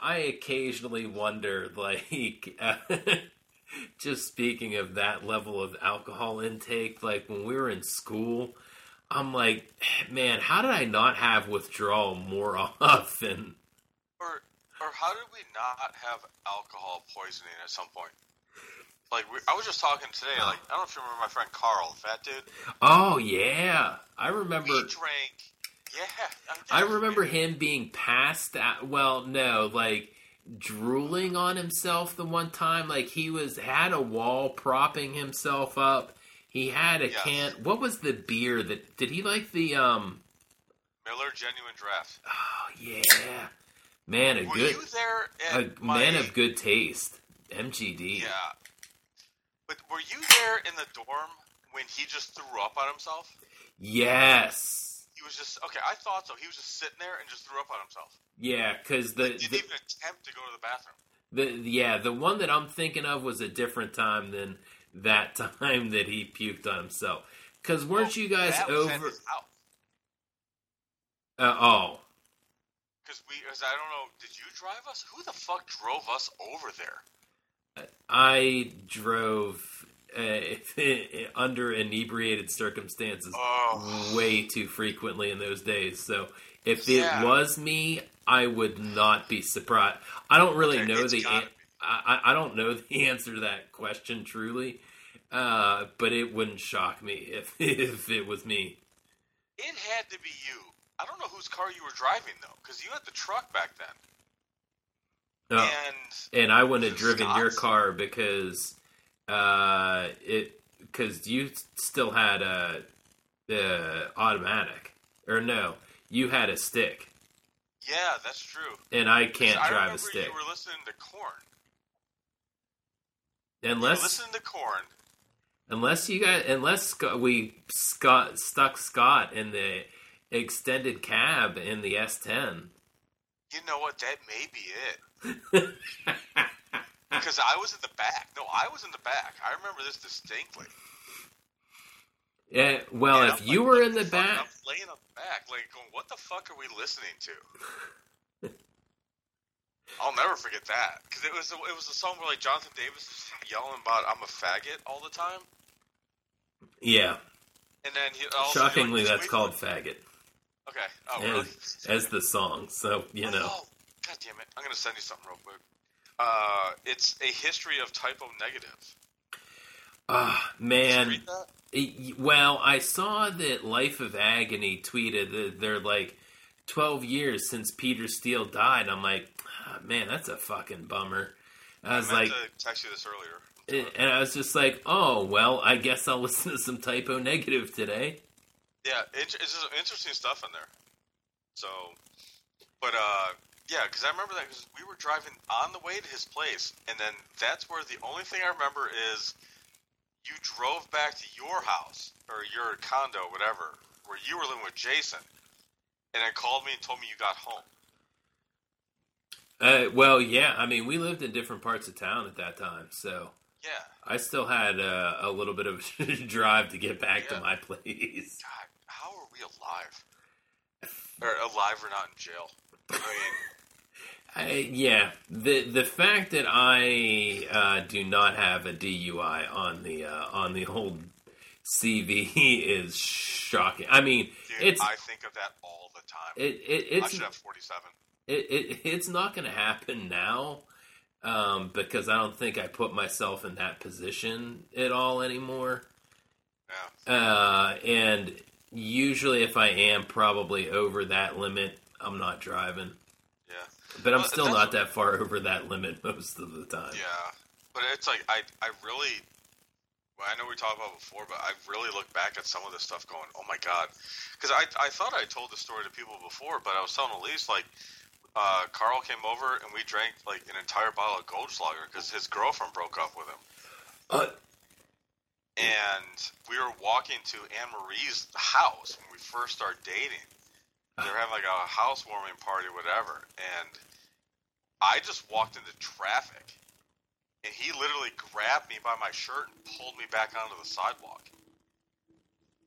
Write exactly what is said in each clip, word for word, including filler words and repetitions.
I occasionally wonder, like, uh, just speaking of that level of alcohol intake, like when we were in school, I'm like, man, how did I not have withdrawal more often? Or, or how did we not have alcohol poisoning at some point? Like, we, I was just talking today, like, I don't know if you remember my friend Carl, the fat dude. Oh, yeah. I remember... He drank... Yeah. I, mean, I remember him being passed out... Well, no, like, drooling on himself the one time. Like, he was had a wall propping himself up. He had a yes. can... What was the beer that... Did he like the, um... Miller Genuine Draft. Oh, yeah. Man, a Were good... you there at A my... man of good taste. M G D. Yeah. But were you there in the dorm when he just threw up on himself? Yes. He was just... Okay, I thought so. He was just sitting there and just threw up on himself. Yeah, because the... He didn't the, even attempt to go to the bathroom. The Yeah, the one that I'm thinking of was a different time than that time that he puked on himself. Because weren't well, you guys that was over... at his house. Uh, oh. Because we... Cause I don't know... Did you drive us? Who the fuck drove us over there? I drove uh, under inebriated circumstances oh. way too frequently in those days. So if yeah. it was me, I would not be surprised. I don't really okay, know the an- I, I don't know the answer to that question truly, uh, but it wouldn't shock me if if it was me. It had to be you. I don't know whose car you were driving though, because you had the truck back then. Oh. And, and I wouldn't have driven Scott's? your car because uh, it because you still had a, a automatic, or no, you had a stick. Yeah, that's true. And I can't I drive remember a stick. You were listening to Korn. Unless you were listening to Korn. Unless you guys, unless Scott, we Scott stuck Scott in the extended cab in the S ten. You know what? That may be it. Because I was in the back. No, I was in the back. I remember this distinctly. Yeah, well, and if I'm you like, were what in the, the back... I'm laying on the back, like, going, what the fuck are we listening to? I'll never forget that. Because it was, it was a song where, like, Jonathan Davis was yelling about, I'm a faggot all the time. Yeah. And then he also... Shockingly, like, that's called Faggot. Okay. Oh, as, really? as the song, so, you oh, know. Oh, God damn it. I'm going to send you something real quick. Uh, it's a history of typo negatives. Ah, man. Did you read that? It, well, I saw that Life of Agony tweeted that they're like twelve years since Peter Steele died. I'm like, oh, man, that's a fucking bummer. I was I meant like, to text you this earlier. it, and I was just like, oh, well, I guess I'll listen to some Typo Negative today. Yeah, it, it's just interesting stuff in there. So, but, uh, yeah, because I remember that because we were driving on the way to his place, and then that's where the only thing I remember is you drove back to your house, or your condo, whatever, where you were living with Jason, and then called me and told me you got home. Uh, well, yeah, I mean, we lived in different parts of town at that time, so Yeah. I still had uh, a little bit of a drive to get back Yeah. to my place. God, how are we alive? Or alive or not in jail? I mean... I, yeah, the the fact that I uh, do not have a D U I on the uh, on the old C V is shocking. I mean, Dude, it's I think of that all the time. it, it it's I should have forty-seven. It, it it's not going to happen now um, because I don't think I put myself in that position at all anymore. Yeah. Uh, and usually, if I am probably over that limit, I'm not driving. Yeah. But I'm Well, still that's- not that far over that limit most of the time. Yeah. But it's like, I, I really, well, I know we talked about it before, but I really look back at some of this stuff going, oh my God. Because I, I thought I told the story to people before, but I was telling Elise, like, uh, Carl came over and we drank, like, an entire bottle of Goldschlager because his girlfriend broke up with him. Uh, And we were walking to Anne Marie's house when we first started dating. They were having like a housewarming party, whatever. And I just walked into traffic. And he literally grabbed me by my shirt and pulled me back onto the sidewalk.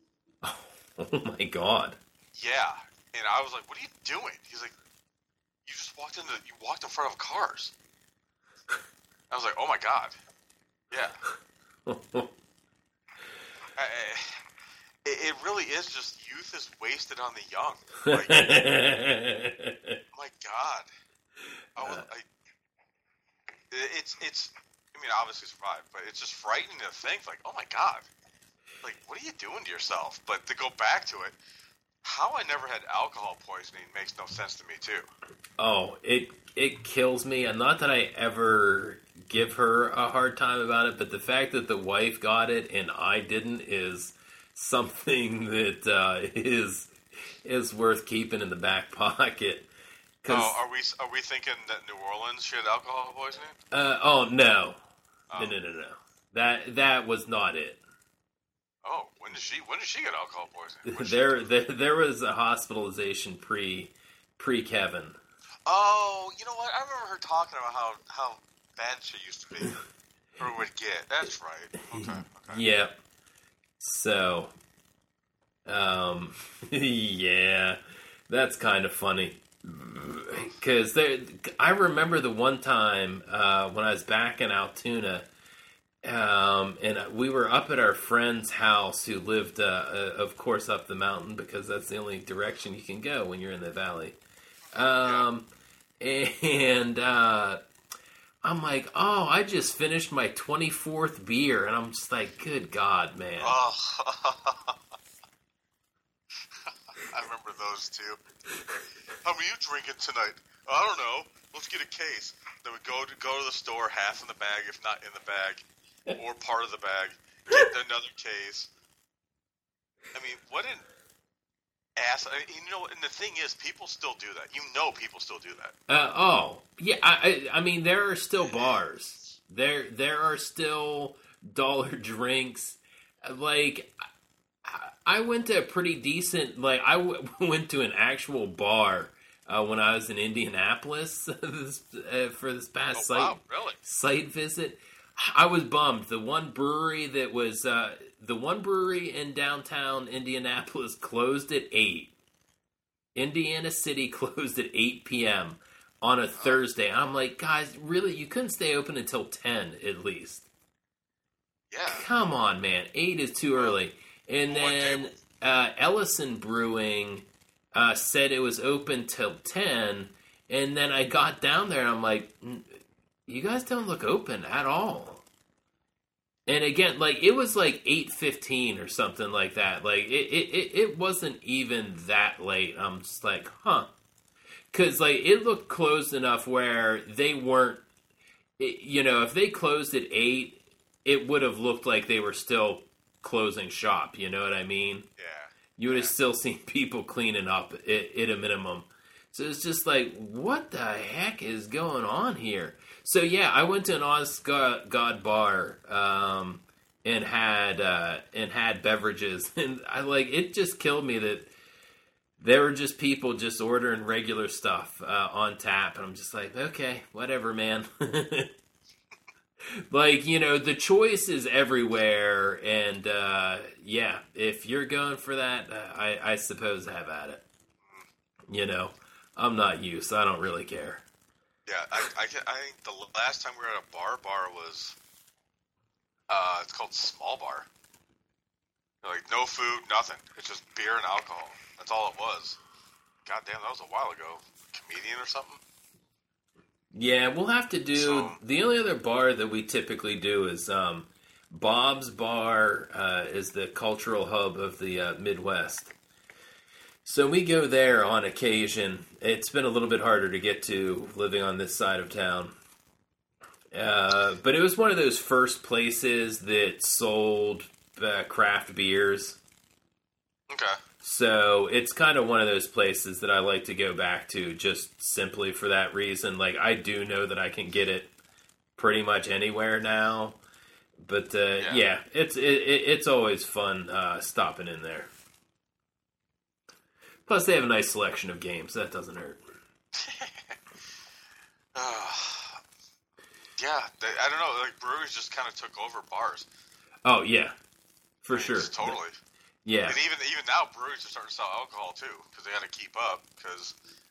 oh my God. Yeah. And I was like, what are you doing? He's like, you just walked into you walked in front of cars. I was like, oh my god, yeah. I, I, it, it really is just youth is wasted on the young. Like, my god, I was, I, it's it's. I mean, obviously survived, but it's just frightening to think. Like, oh my god, like what are you doing to yourself? But to go back to it, how I never had alcohol poisoning makes no sense to me too. Oh, it it kills me, and not that I ever give her a hard time about it, but the fact that the wife got it and I didn't is something that uh, is is worth keeping in the back pocket. Oh, are we are we thinking that New Orleans she had alcohol poisoning? Uh, oh no. Oh. no, no, no, no. That that was not it. Oh, when did she when did she get alcohol poisoning? There, there there was a hospitalization pre pre Kevin. Oh, you know what? I remember her talking about how how bad she used to be or would get. That's right. Okay. Okay. Yeah. So, um, yeah, that's kind of funny. Because there, I remember the one time uh, when I was back in Altoona, um, and we were up at our friend's house who lived, uh, uh, of course, up the mountain because that's the only direction you can go when you're in the valley. Um, and uh, I'm like, oh, I just finished my twenty-fourth beer, and I'm just like, good God, man. Oh. I remember those too. How many you drinking tonight? I don't know. Let's get a case. Then we go to go to the store, half in the bag, if not in the bag, or part of the bag. Get another case. I mean, what an ass! I mean, you know, and the thing is, people still do that. You know, people still do that. Uh, oh, yeah. I, I, I mean, there are still bars. There, there are still dollar drinks. Like, I went to a pretty decent. Like, I w- went to an actual bar uh, when I was in Indianapolis this, uh, for this past Oh, site wow, really? site visit. I was bummed. The one brewery that was uh, the one brewery in downtown Indianapolis closed at eight. Indiana City closed at eight p.m. on a Thursday. I'm like, guys, really? You couldn't stay open until ten at least? Yeah. Come on, man. eight is too early. And then uh, Ellison Brewing uh, said it was open till ten. And then I got down there and I'm like, you guys don't look open at all. And again, like, it was like eight fifteen or something like that. Like, it, it, it wasn't even that late. I'm just like, huh. Because, like, it looked closed enough where they weren't, it, you know, if they closed at eight, it would have looked like they were still closing shop. You know what I mean? Yeah. You would have yeah. still seen people cleaning up at, at a minimum. So it's just like, what the heck is going on here? So yeah, I went to an Osgood God bar um, and had uh, and had beverages, and I like it. Just killed me that there were just people just ordering regular stuff uh, on tap, and I'm just like, okay, whatever, man. Like, you know, the choice is everywhere, and uh, yeah, if you're going for that, uh, I, I suppose have at it. You know, I'm not you, so I don't really care. Yeah, I, I, I think the last time we were at a bar, bar was, uh, it's called Small Bar. Like, no food, nothing. It's just beer and alcohol. That's all it was. God damn, that was a while ago. Comedian or something? Yeah, we'll have to do... So, the only other bar that we typically do is um, Bob's Bar uh, is the cultural hub of the uh, Midwest. So we go there on occasion. It's been a little bit harder to get to living on this side of town. Uh, but it was one of those first places that sold uh, craft beers. okay. So it's kind of one of those places that I like to go back to just simply for that reason. Like, I do know that I can get it pretty much anywhere now. But, uh, yeah. yeah, it's it, it's always fun uh, stopping in there. Plus, they have a nice selection of games. That doesn't hurt. uh, yeah, they, I don't know. Like, breweries just kind of took over bars. Oh, yeah. For I mean, sure. just totally. Yeah. And even even now, breweries are starting to sell alcohol, too, because they got to keep up. Because,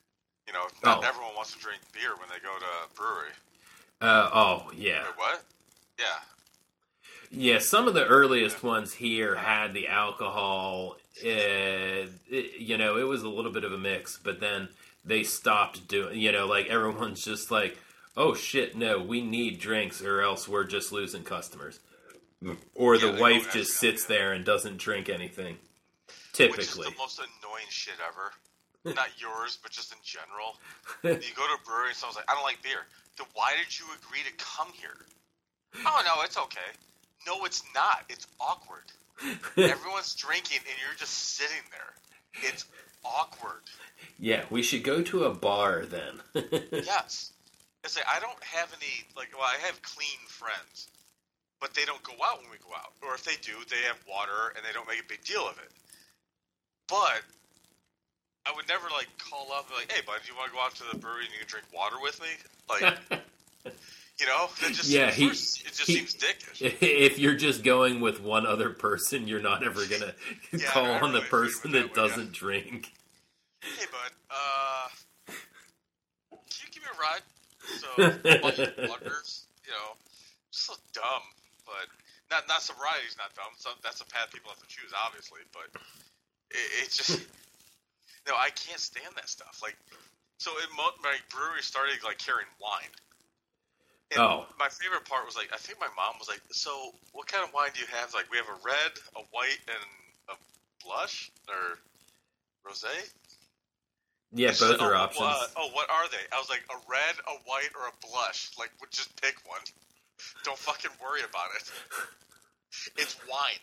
You know, not Oh. everyone wants to drink beer when they go to a brewery. Uh, oh, yeah. Wait, what? Yeah. Yeah, some of the earliest ones here had the alcohol. Uh, it, you know, it was a little bit of a mix, but then they stopped doing, you know, like everyone's just like, oh shit, no, we need drinks or else we're just losing customers. Or Yeah, the they wife don't just actually- sits there and doesn't drink anything. Which is Typically. the most annoying shit ever. Not yours, but just in general. You go to a brewery and someone's like, I don't like beer. Then why did you agree to come here? Oh, no, it's okay. No, it's not. It's awkward. Everyone's drinking and you're just sitting there. It's awkward. Yeah, we should go to a bar then. Yes. It's like, I don't have any, like, well, I have clean friends, but they don't go out when we go out. Or if they do, they have water and they don't make a big deal of it. But I would never, like, call up and be like, hey, bud, do you want to go out to the brewery and you can drink water with me? Like, you know, that just, Yeah, he- first, it just he- seems dickish. If you're just going with one other person, you're not ever going to Yeah, call I on the really agree person with that that one, yeah. doesn't drink. Hey, bud, uh, can you give me a ride? So, all you pluggers, you know, just so dumb, but not not sobriety's not dumb. So that's a path people have to choose, obviously, but it, it's just, no, I can't stand that stuff. Like, so in mo- my brewery started like carrying wine. And Oh. my favorite part was like, I think my mom was like, so what kind of wine do you have? Like, we have a red, a white, and a blush or rosé. Yeah, She said, both are oh, options. Uh, oh, what are they? I was like, a red, a white, or a blush. Like, would just pick one. Don't fucking worry about it. It's wine.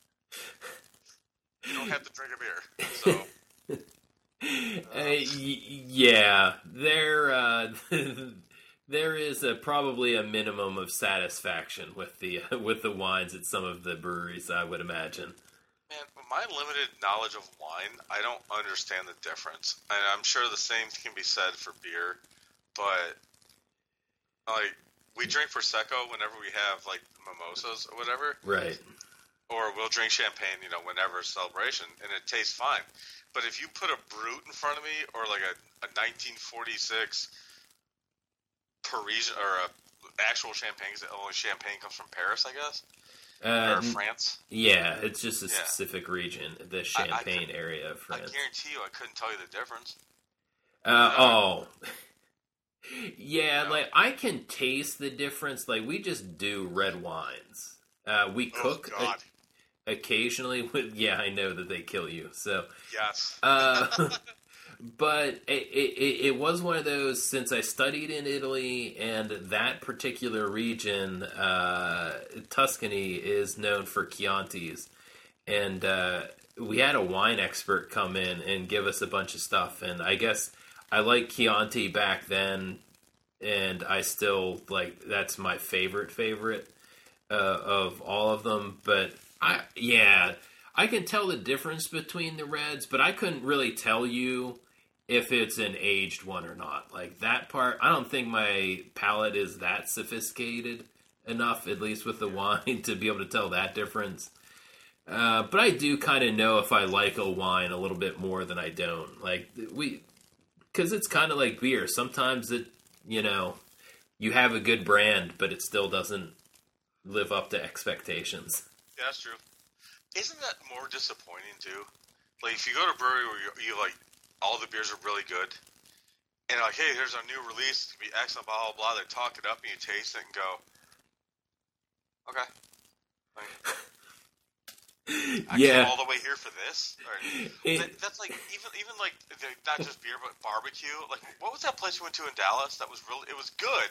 You don't have to drink a beer. So, Uh, y- yeah, there uh, there is a, probably a minimum of satisfaction with the with the wines at some of the breweries, I would imagine. man, with my limited knowledge of wine, I don't understand the difference. And I'm sure the same can be said for beer, but like we drink Prosecco whenever we have like mimosas or whatever. Right. Or we'll drink champagne, you know, whenever celebration, and it tastes fine. But if you put a Brut in front of me, or like a, a nineteen forty-six Parisian, or a actual champagne, because only champagne comes from Paris, I guess, Uh, or France. yeah, it's just a Yeah. specific region, the I- I Champagne could- area of I France. guarantee you, I couldn't tell you the difference. Uh, oh. Yeah, No. like, I can taste the difference. Like, we just do red wines. Uh, we cook Oh, God. o- occasionally with, yeah, I know that they kill you, so. Yes. Uh, but it, it, it was one of those, since I studied in Italy, and that particular region, uh, Tuscany, is known for Chiantis. And uh, we had a wine expert come in and give us a bunch of stuff, and I guess I liked Chianti back then, and I still, like, that's my favorite favorite uh, of all of them. But, I yeah, I can tell the difference between the reds, but I couldn't really tell you if it's an aged one or not. Like, that part, I don't think my palate is that sophisticated enough, at least with the wine, to be able to tell that difference. Uh, but I do kind of know if I like a wine a little bit more than I don't. Like, we, because it's kind of like beer. Sometimes it, you know, you have a good brand, but it still doesn't live up to expectations. Yeah, that's true. Isn't that more disappointing too? Like if you go to a brewery where you, you like all the beers are really good, and like, hey, here's our new release, it's gonna be excellent, blah blah blah. They talk it up and you taste it and go, okay. Like, I Yeah. came all the way here for this. Or, It- that, that's like even even like the, not just beer but barbecue. Like what was that place you went to in Dallas? That was really it was good.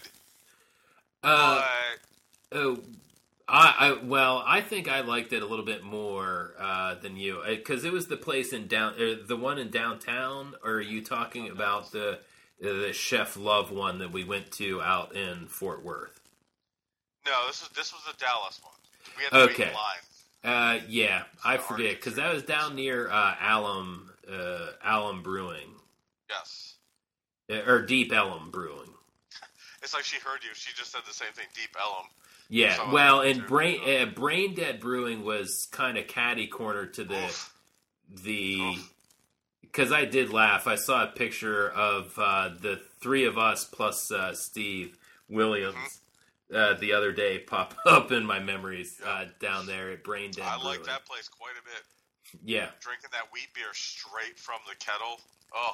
Uh, but oh, I, I well, I think I liked it a little bit more uh, than you, because it was the place in down, uh, the one in downtown. Or are you talking about the the Chef Love one that we went to out in Fort Worth? no, this was this was the Dallas one. We had to wait Okay. in line. Uh, yeah, I So forget, because that was down near uh, Alum, uh, Alum Brewing, Yes. Uh, or Deep Ellum Brewing. It's like she heard you. She just said the same thing. Deep Ellum. Yeah, So, well, uh, and sure. Brain uh, Brain Dead Brewing was kind of catty corner to the Oof. the Oof. because I did laugh. I saw a picture of uh, the three of us plus uh, Steve Williams mm-hmm. uh, the other day pop up in my memories uh, down there at Brain Dead I Brewing. like that place quite a bit. Yeah. Drinking that wheat beer straight from the kettle. Oh.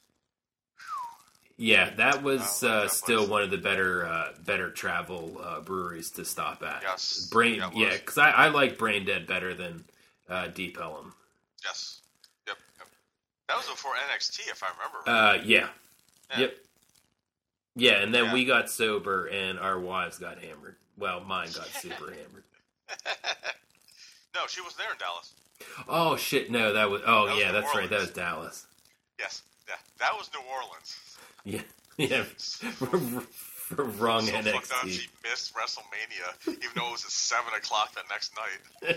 Yeah, that was like uh, that still place. one of the better uh, better travel uh, breweries to stop at. Yes. Brain, yeah, yeah, because I, I like Brain Dead better than uh, Deep Ellum. Yes. Yep. yep. That was before N X T, if I remember right. right. Uh, yeah. yeah. Yep. Yeah, and then yeah. we got sober and our wives got hammered. Well, mine got super hammered. No, she was there in Dallas. Oh, shit, no, that was... Oh, that yeah, was that's Orleans. right, that was Dallas. Yes, yeah, that was New Orleans. Yeah, yeah, wrong so N X T. Fucked up. She missed WrestleMania, even though it was at seven o'clock that next night.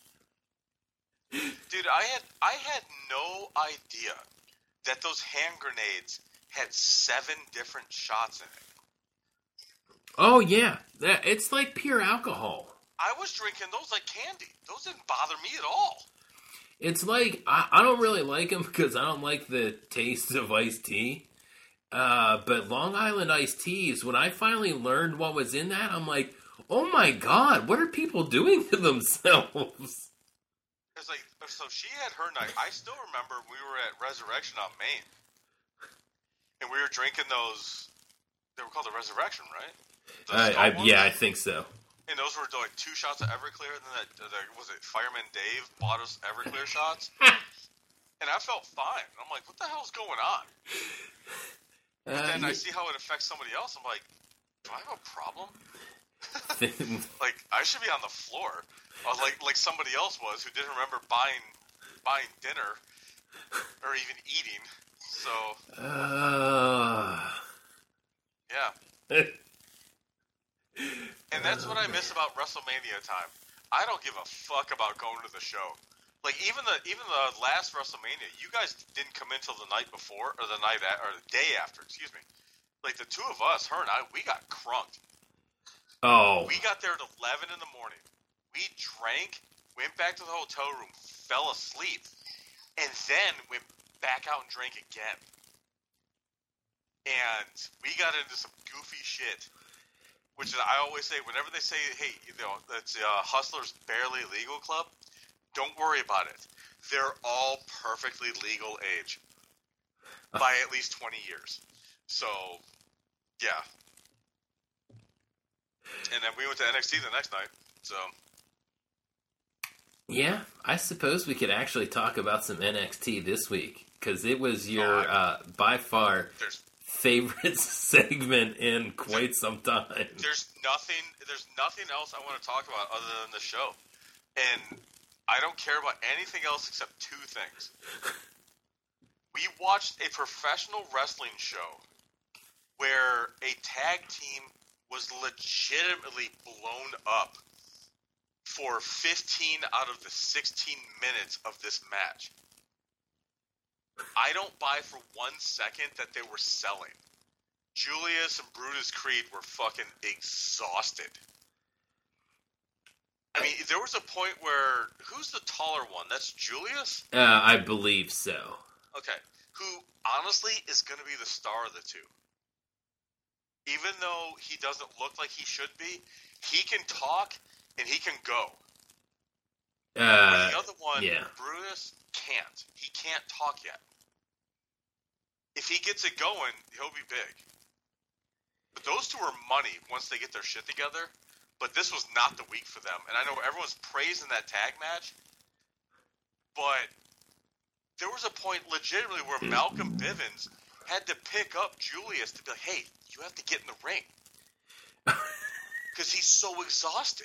Dude, I had I had no idea that those hand grenades had seven different shots in it. Oh, yeah, that, it's like pure alcohol. I was drinking those like candy. Those didn't bother me at all. It's like, I, I don't really like them because I don't like the taste of iced tea. Uh, but Long Island iced teas, when I finally learned what was in that, I'm like, oh my god, what are people doing to themselves? It's like, so she had her night. I still remember we were at Resurrection on Main. And we were drinking those, they were called the Resurrection, right? Uh, I, yeah, I think so. And those were like two shots of Everclear, and then that, that was it. Fireman Dave bought us Everclear shots, and I felt fine. I'm like, what the hell's going on? But Uh, then y- I see how it affects somebody else. I'm like, do I have a problem? Like I should be on the floor, uh, like like somebody else was who didn't remember buying buying dinner or even eating. So uh... yeah. And that's what I miss about WrestleMania time. I don't give a fuck about going to the show. Like even the even the last WrestleMania, you guys didn't come in till the night before or the night a, or the day after. Excuse me. Like the two of us, her and I, we got crunked. Oh. We got there at eleven in the morning. We drank, went back to the hotel room, fell asleep, and then went back out and drank again. And we got into some goofy shit. Which is, I always say, whenever they say, hey, you know, it's uh, Hustlers Barely Legal Club, don't worry about it. They're all perfectly legal age. By at least twenty years. So, yeah. And then we went to N X T the next night, so. Yeah, I suppose we could actually talk about some N X T this week, because it was your, Oh, I- uh, by far, There's favorite segment in quite some time. there's nothing there's nothing else I want to talk about other than the show. And I don't care about anything else except two things. We watched a professional wrestling show where a tag team was legitimately blown up for fifteen out of the sixteen minutes of this match. I don't buy for one second that they were selling. Julius and Brutus Creed were fucking exhausted. I mean, there was a point where, who's the taller one? That's Julius? Uh, I believe so. Okay. Who, honestly, is going to be the star of the two. Even though he doesn't look like he should be, he can talk and he can go. Uh, the other one, yeah. Brutus, can't. He can't talk yet. If he gets it going, he'll be big. But those two are money once they get their shit together. But this was not the week for them. And I know everyone's praising that tag match. But there was a point legitimately where Malcolm Bivens had to pick up Julius to be like, hey, you have to get in the ring. Because he's so exhausted.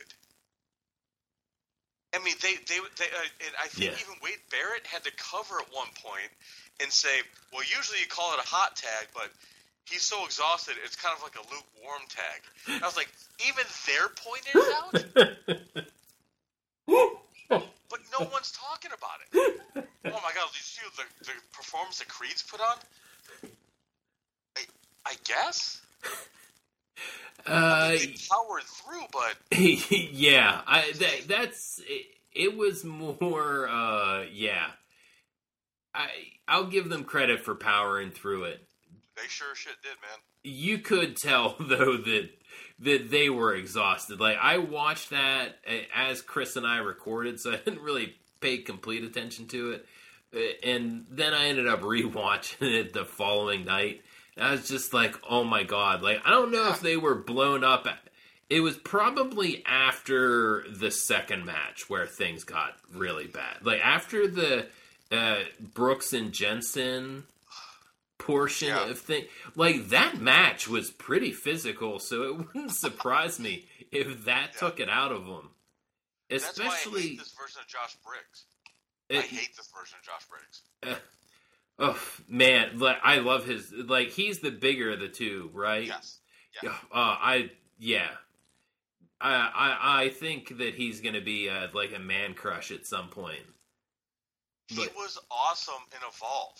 I mean, they, they, they uh, and I think Yeah. even Wade Barrett had to cover at one point and say, well, usually you call it a hot tag, but he's so exhausted, it's kind of like a lukewarm tag. And I was like, even they're pointing it out? But no one's talking about it. Oh my god, did you see the, the performance that Creed's put on? I, I guess? Uh, I mean, they powered through, but... yeah, I that, that's it, it was more uh yeah. I I'll give them credit for powering through it. They sure shit did, man. You could tell though that that they were exhausted. Like I watched that as Chris and I recorded, so I didn't really pay complete attention to it. And then I ended up rewatching it the following night. And I was just like, "Oh my god!" Like I don't know if they were blown up. It was probably after the second match where things got really bad. Like after the uh, Brooks and Jensen portion yeah. of thing, like that match was pretty physical, so it wouldn't surprise me if that yeah. took it out of them. Especially, that's why I hate this version of Josh Briggs. It, I hate this version of Josh Briggs. Uh, oh man, like, I love his. Like he's the bigger of the two, right? Yes. Yeah. Uh, I yeah. I I I think that he's gonna be uh, like a man crush at some point. He but, was awesome in Evolve.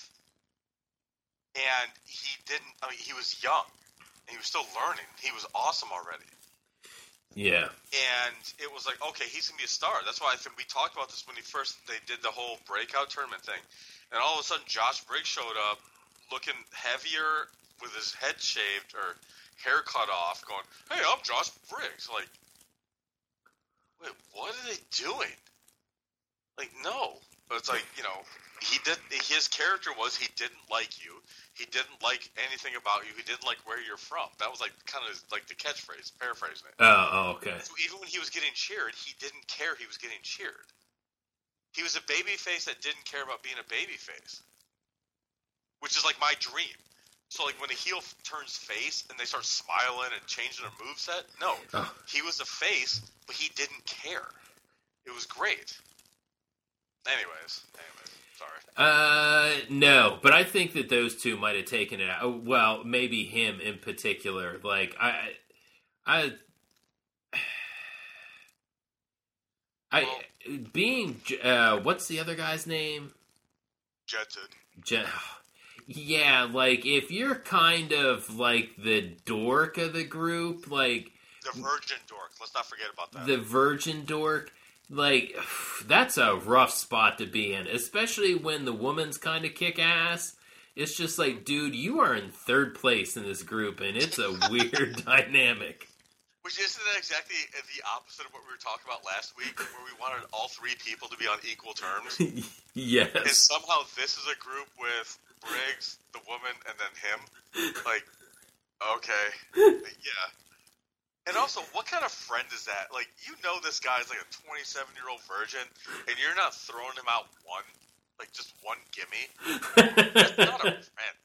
And he didn't, I mean, he was young. And he was still learning. He was awesome already. Yeah. And it was like, okay, he's going to be a star. That's why I think we talked about this when he first, they did the whole breakout tournament thing. And all of a sudden, Josh Briggs showed up looking heavier with his head shaved or hair cut off, going, hey, I'm Josh Briggs. Like, wait, what are they doing? Like, no. But it's like, you know, he did. His character was he didn't like you. He didn't like anything about you. He didn't like where you're from. That was like kind of like the catchphrase, paraphrasing it. Oh, oh, okay. So even when he was getting cheered, he didn't care he was getting cheered. He was a baby face that didn't care about being a baby face, which is like my dream. So like when a heel turns face and they start smiling and changing their moveset, no, oh. He was a face, but he didn't care. It was great. Anyways, anyways, sorry. Uh, no, but I think that those two might have taken it out. Well, maybe him in particular. Like, I, I, I, well, being, uh, what's the other guy's name? Jetson. Jet. Yeah, like, if you're kind of, like, the dork of the group, like... The virgin dork. Let's not forget about that. The virgin dork. Like, that's a rough spot to be in, especially when the woman's kind of kick-ass. It's just like, dude, you are in third place in this group, and it's a weird dynamic. Which isn't that exactly the opposite of what we were talking about last week, where we wanted all three people to be on equal terms? Yes. And somehow this is a group with Briggs, the woman, and then him? Like, okay. Yeah. And also, what kind of friend is that? Like, you know this guy's like a twenty-seven-year-old virgin, and you're not throwing him out one, like just one gimme? That's not a friend.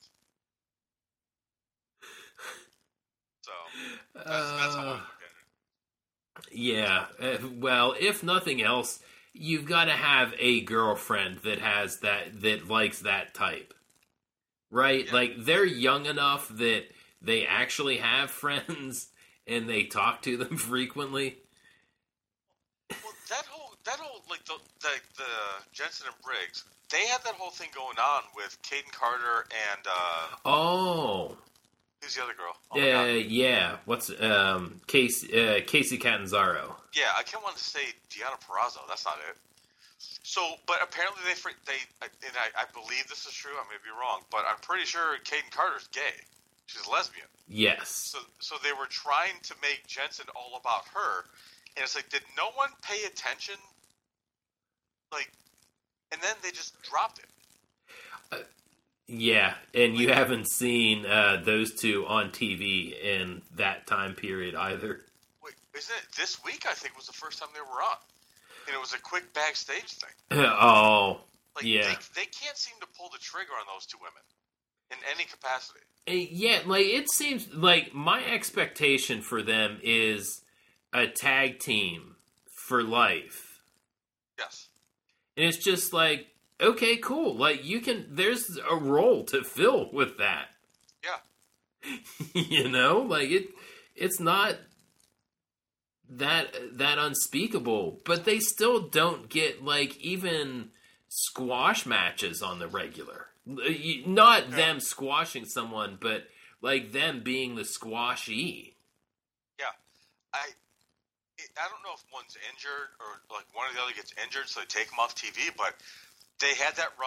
So, that's, uh, that's how I look at it. Yeah. Uh, well, if nothing else, you've got to have a girlfriend that has that, that likes that type. Right? Yeah. Like, they're young enough that they actually have friends... And they talk to them frequently. Well, that whole, that whole, like the, the, the Jensen and Briggs, they had that whole thing going on with Kaden Carter and, uh... Oh. Who's the other girl? Oh, uh, yeah. What's, um, Casey, uh, Casey Catanzaro. Yeah, I can't want to say Deonna Purrazzo. That's not it. So, but apparently they, they, and I, I believe this is true, I may be wrong, but I'm pretty sure Kaden Carter's gay. She's lesbian. Yes. So so they were trying to make Jensen all about her, and it's like, did no one pay attention? Like, and then they just dropped it. Uh, yeah, and you haven't seen uh, those two on T V in that time period either. Wait, isn't it this week? I think was the first time they were on, and it was a quick backstage thing. Oh, like, yeah. They, they can't seem to pull the trigger on those two women in any capacity. Yeah, like, it seems like my expectation for them is a tag team for life. Yes. And it's just like, okay, cool. Like, you can, there's a role to fill with that. Yeah. You know? Like, it, it's not that, that unspeakable, but they still don't get, like, even squash matches on the regular. Not yeah. them squashing someone, but like them being the squashee. Yeah, I it, I don't know if one's injured or like one or the other gets injured, so they take them off T V. But they had that run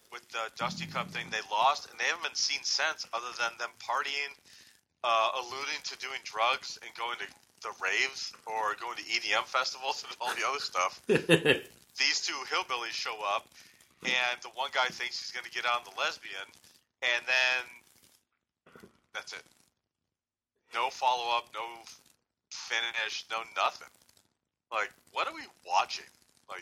with the Dusty Cup thing, they lost, and they haven't been seen since, other than them partying, uh, alluding to doing drugs and going to the raves or going to E D M festivals and all the other stuff. These two hillbillies show up, and the one guy thinks he's going to get on the lesbian, and then that's it. No follow-up, no finish, no nothing. Like, what are we watching? Like,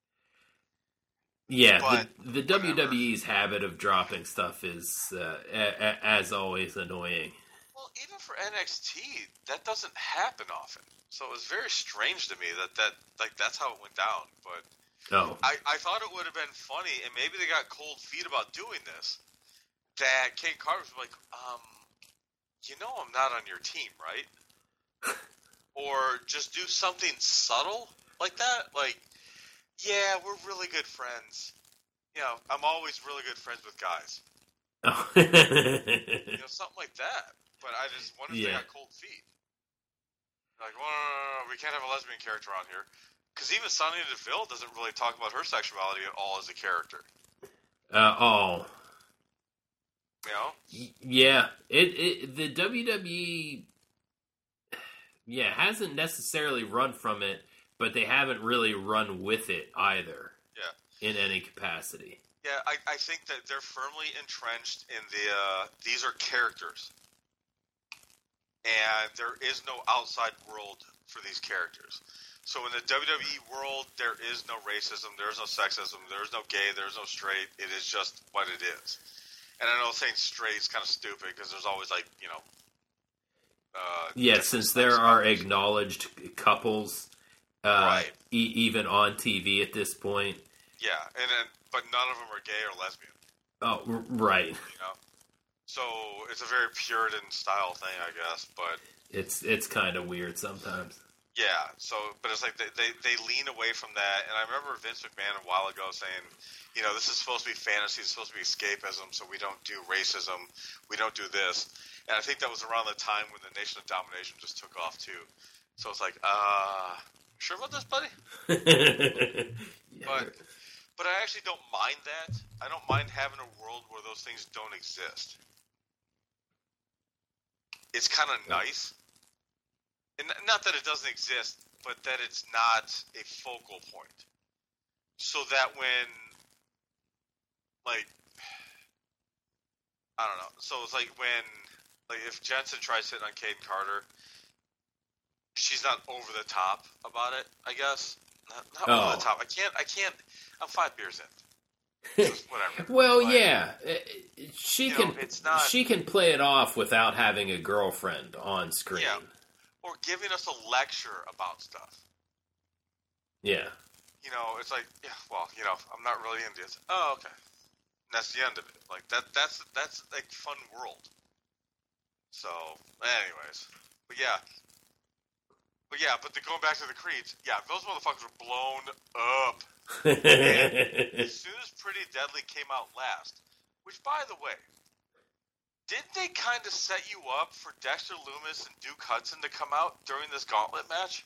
yeah, but, the, the W W E's habit of dropping stuff is, uh, a, a, as always, annoying. Well, even for N X T, that doesn't happen often. So it was very strange to me that, that like, that's how it went down. But oh. I, I thought it would have been funny, and maybe they got cold feet about doing this, that Kate Carter was like, um, you know I'm not on your team, right? Or just do something subtle like that. Like, yeah, we're really good friends. You know, I'm always really good friends with guys. Oh. You know, something like that. But I just wonder if Yeah. they got cold feet. Like, well, no, no, no, no, we can't have a lesbian character on here. Because even Sonya Deville doesn't really talk about her sexuality at all as a character. Uh, oh. You know? Yeah, it, it the W W E, yeah, hasn't necessarily run from it, but they haven't really run with it either. Yeah. In any capacity. Yeah, I, I think that they're firmly entrenched in the, uh, these are characters. And there is no outside world for these characters. So in the W W E world, there is no racism, there's no sexism, there's no gay, there's no straight. It is just what it is. And I know saying straight is kind of stupid because there's always, like, you know... Uh, yeah, since there are acknowledged couples, uh, right. e- even on T V at this point. Yeah, and then, but none of them are gay or lesbian. Oh, r- right. You know? So it's a very Puritan style thing, I guess, but... It's it's kind of weird sometimes. Yeah, so, but it's like they, they, they lean away from that, and I remember Vince McMahon a while ago saying, you know, this is supposed to be fantasy, it's supposed to be escapism, so we don't do racism, we don't do this, and I think that was around the time when the Nation of Domination just took off, too. So it's like, uh, sure about this, buddy? Yeah. But, but I actually don't mind that. I don't mind having a world where those things don't exist. It's kind of nice. And not that it doesn't exist, but that it's not a focal point. So that when, like, I don't know. So it's like when, like, if Jensen tries hitting on Caden Carter, she's not over the top about it, I guess. Not, not Oh. over the top. I can't, I can't, I'm five beers in. Just whatever. Well, But, yeah, she you can. know, it's not- She can play it off without having a girlfriend on screen. Yeah. Or giving us a lecture about stuff. Yeah. You know, it's like, yeah, well, you know, I'm not really into it. Oh, okay. And that's the end of it. Like, that, that's, that's, like, fun world. So, anyways. But, yeah. But, yeah, but the, going back to the Creeds, yeah, those motherfuckers were blown up. As soon as Pretty Deadly came out last, which, by the way, didn't they kind of set you up for Dexter Lumis and Duke Hudson to come out during this gauntlet match?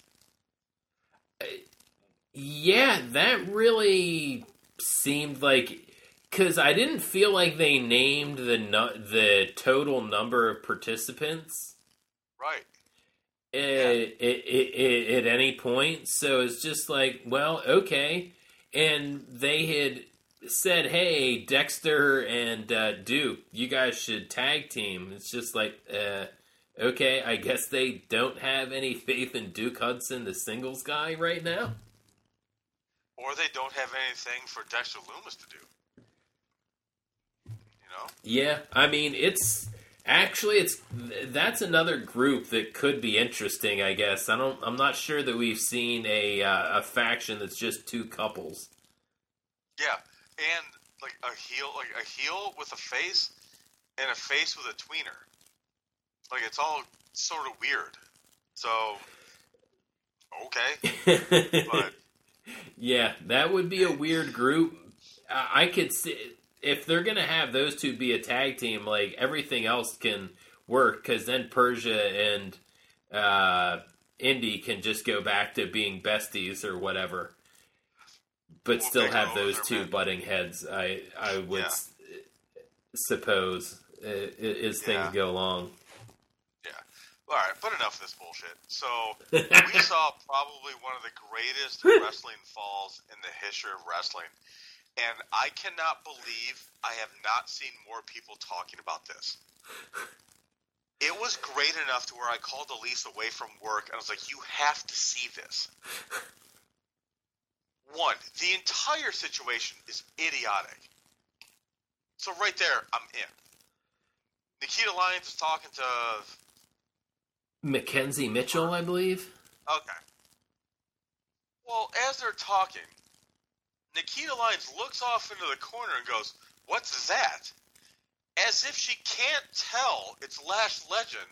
Yeah, that really seemed like, because I didn't feel like they named the nu- the total number of participants. Right. At, yeah. at, at, at any point, so it's just like, well, okay, and they had said, hey, Dexter and uh, Duke, you guys should tag team. It's just like, uh, okay, I guess they don't have any faith in Duke Hudson, the singles guy, right now. Or they don't have anything for Dexter Lumis to do. You know? Yeah, I mean, it's actually it's that's another group that could be interesting. I guess I don't. I'm not sure that we've seen a uh, a faction that's just two couples. Yeah, and like a heel, like a heel with a face, and a face with a tweener. Like it's all sort of weird. So okay, but. Yeah, that would be a weird group. Uh, I could see if they're gonna have those two be a tag team. Like everything else can work because then Persia and uh, Indy can just go back to being besties or whatever. but We'll still make it have over those there, two man. butting heads. I I would Yeah. s- suppose uh, as things Yeah. go along. Yeah. All right, but enough of this bullshit. So we saw probably one of the greatest wrestling falls in the history of wrestling, and I cannot believe I have not seen more people talking about this. It was great enough to where I called Elise away from work, and I was like, you have to see this. One, the entire situation is idiotic. So right there, I'm in. Nikita Lyons is talking to... Mackenzie Mitchell, I believe. Okay. Well, as they're talking, Nikita Lyons looks off into the corner and goes, "What's that?" As if she can't tell it's Lash Legend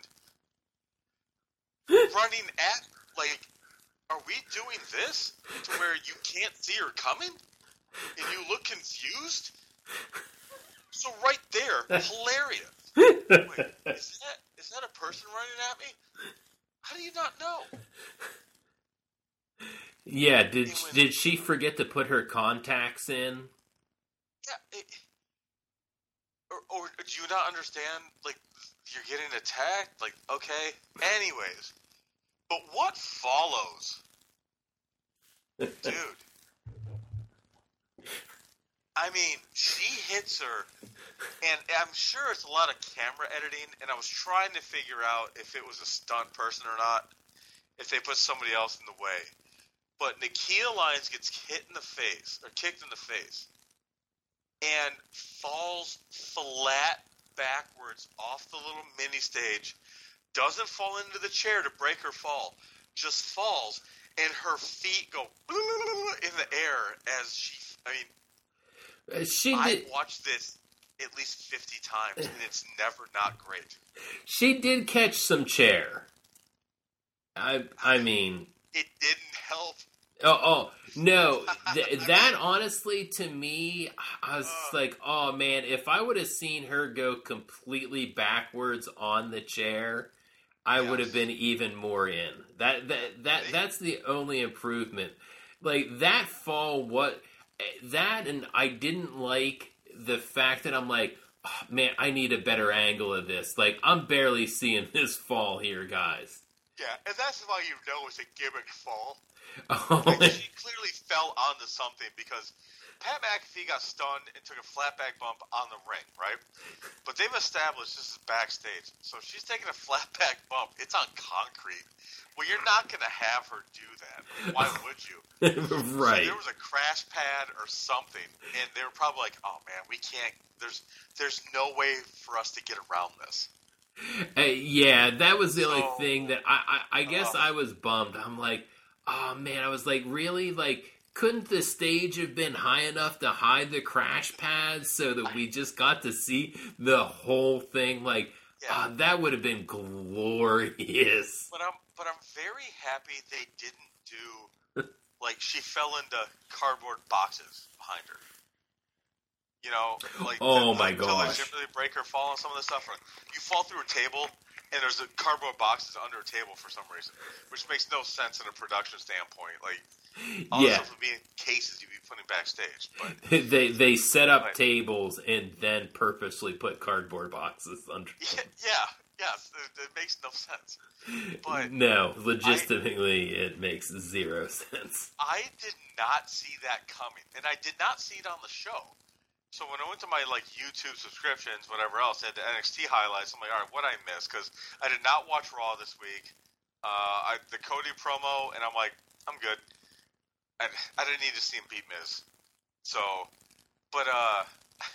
running at, like, are we doing this to where you can't see her coming? And you look confused? So right there, hilarious. Wait, is that, is that a person running at me? How do you not know? Yeah, did It was- did she forget to put her contacts in? Yeah, it, or, or do you not understand, like, you're getting attacked? Like, okay. Anyways. But what follows? Dude. I mean, she hits her, and I'm sure it's a lot of camera editing, and I was trying to figure out if it was a stunt person or not, if they put somebody else in the way. But Nikita Lyons gets hit in the face, or kicked in the face, and falls flat backwards off the little mini stage, doesn't fall into the chair to break her fall, just falls, and her feet go in the air as she, I mean, Uh, She I did. watched this at least fifty times, and it's never not great. She did catch some chair. I I mean, It didn't help. oh oh no, Th- that honestly to me, I was like, oh man, if I would have seen her go completely backwards on the chair, I would have Yes. been even more in. That that that that's the only improvement. Like that fall, what that and I didn't like the fact that I'm like, oh, man, I need a better angle of this. Like I'm barely seeing this fall here, guys. Yeah, and that's why you know it's a gimmick fall. Oh, Like, she clearly fell onto something because Pat McAfee got stunned and took a flat back bump on the ring, right? But they've established this is backstage. So if she's taking a flat back bump, it's on concrete. Well, you're not going to have her do that. Why would you? right. So there was a crash pad or something, and they were probably like, "Oh man, we can't. There's there's no way for us to get around this." Uh, yeah, that was the So- only thing that I, I, I guess Uh. I was bummed. I'm like, oh man, I was like, really? Like, couldn't the stage have been high enough to hide the crash pads so that we just got to see the whole thing? Like, Yeah. ah, that would have been glorious. But I'm but I'm very happy they didn't do like she fell into cardboard boxes behind her. You know, like Oh, the, my until gosh. they really break her fall on some of the stuff. Or you fall through a table and there's a cardboard boxes under a table for some reason, which makes no sense in a production standpoint. Like all Yeah. this stuff would be in cases you'd be putting backstage. But they they set up Right. tables and then purposely put cardboard boxes under. yeah, yeah yes, it, it makes no sense. But No, legitimately, it makes zero sense. I did not see that coming, and I did not see it on the show. So when I went to my like YouTube subscriptions, whatever else, I had the N X T highlights. I'm like, all right, what I miss? Because I did not watch Raw this week. Uh, I, the Cody promo, and I'm like, I'm good. And I didn't need to see him beat Miz. So, but uh,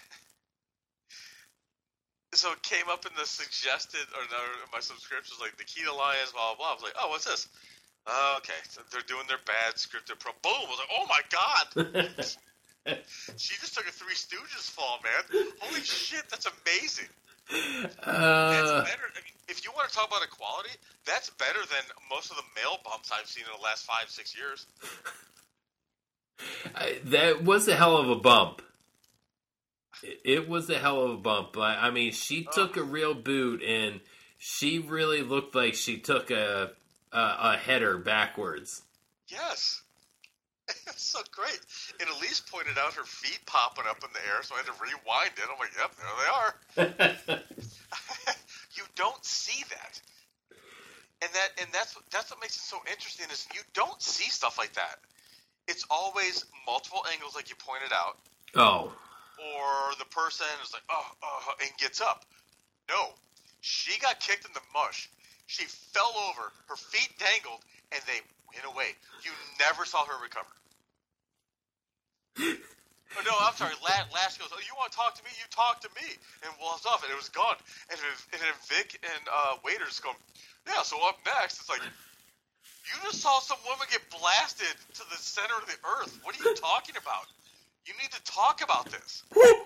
so it came up in the suggested or no, my subscriptions like Nikita Lyons, blah blah blah. I was like, oh, what's this? Uh, okay, so they're doing their bad scripted pro. Boom! I was like, oh my god. She just took a Three Stooges fall, man. Holy shit, that's amazing. That's Uh, better. I mean, if you want to talk about equality, that's better than most of the male bumps I've seen in the last five, six years. I- that was a hell of a bump. It, it was a hell of a bump. I, I mean, she took a real boot, and she really looked like she took a a, a header backwards. Yes. It's so great. And Elise pointed out her feet popping up in the air, so I had to rewind it. I'm like, yep, there they are. You don't see that. And that and that's that's what makes it so interesting is you don't see stuff like that. It's always multiple angles, like you pointed out. Oh. Or the person is like, oh, oh, and gets up. No. She got kicked in the mush. She fell over. Her feet dangled, and they went away. You never saw her recover. Oh, no, I'm sorry. Lash goes, oh, you want to talk to me? You talk to me. And walks off, and it was gone. And then, and then Vic and uh, Waiters go, yeah, so up next, it's like, you just saw some woman get blasted to the center of the earth. What are you talking about? You need to talk about this.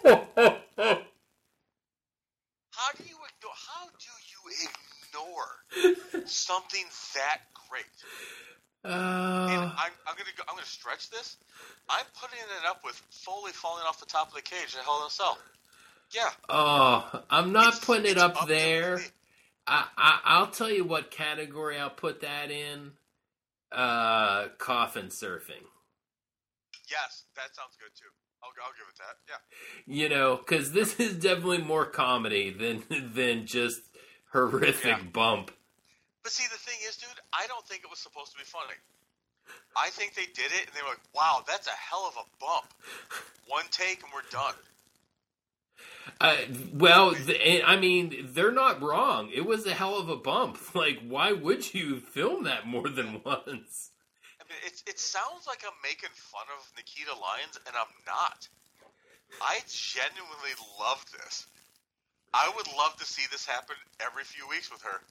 How do you ignore? How do you ignore something that great? Uh, and I'm, I'm gonna go, I'm gonna stretch this. I'm putting it up with Foley falling off the top of the cage in Hell in a Cell. Yeah. Oh, I'm not It's- putting it it's up up there. there. I, I I'll tell you what category I'll put that in. Uh, coffin surfing. Yes, that sounds good too. I'll, I'll give it that. Yeah. You know, because this is definitely more comedy than than just horrific Yeah. bump. But see, the thing is, dude, I don't think it was supposed to be funny. I think they did it, and they were like, wow, that's a hell of a bump. One take, and we're done. Uh, well, the, I mean, they're not wrong. It was a hell of a bump. Like, why would you film that more than once? I mean, it, it sounds like I'm making fun of Nikita Lyons, and I'm not. I genuinely love this. I would love to see this happen every few weeks with her.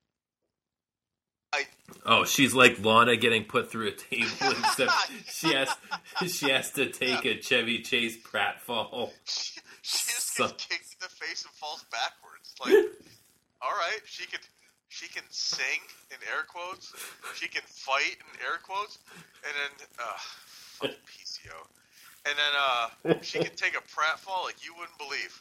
I Oh, she's like Lana getting put through a table, except she has she has to take a Chevy Chase pratfall. she, she just So- gets kicked in the face and falls backwards. Like, all right, she can she can sing in air quotes, she can fight in air quotes, and then uh, fucking P C O, and then uh, she can take a pratfall like you wouldn't believe.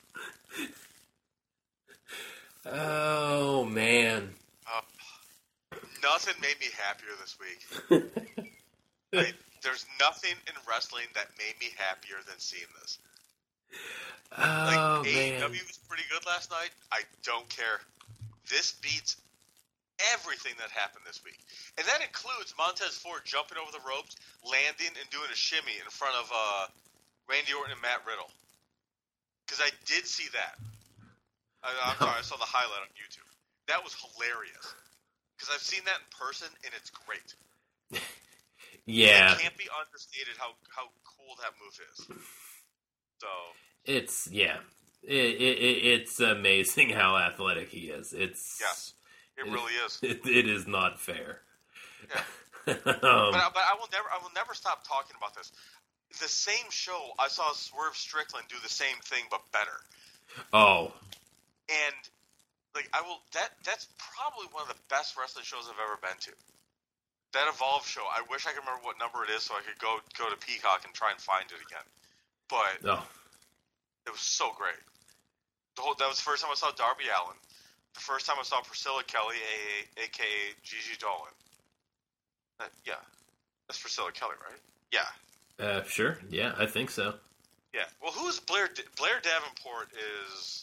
Oh man. Uh, nothing made me happier this week. Like, there's nothing in wrestling that made me happier than seeing this. Like, Oh A E man. W was pretty good last night. I don't care. This beats everything that happened this week. And that includes Montez Ford jumping over the ropes, landing, and doing a shimmy in front of uh, Randy Orton and Matt Riddle. Because I did see that. I, I'm sorry, I saw the highlight on YouTube. That was hilarious. Because I've seen that in person, and it's great. Yeah, It can't be understated how, how cool that move is. So, it's yeah. It, it, it it's amazing how athletic he is. It's yes, it It- really is. It, it is not fair. Yeah. um, But, I- but I will never, I will never stop talking about this. The same show, I saw Swerve Strickland do the same thing, but better. oh, And like, I will. That that's probably one of the best wrestling shows I've ever been to. That Evolve show. I wish I could remember what number it is, so I could go go to Peacock and try and find it again. But oh, it was so great. The whole that was the first time I saw Darby Allin. The first time I saw Priscilla Kelly, a aka Gigi Dolan. Uh, yeah, that's Priscilla Kelly, right? Yeah. uh, sure. Yeah, I think so. Yeah. Well, who is Blair? Blair Davenport is.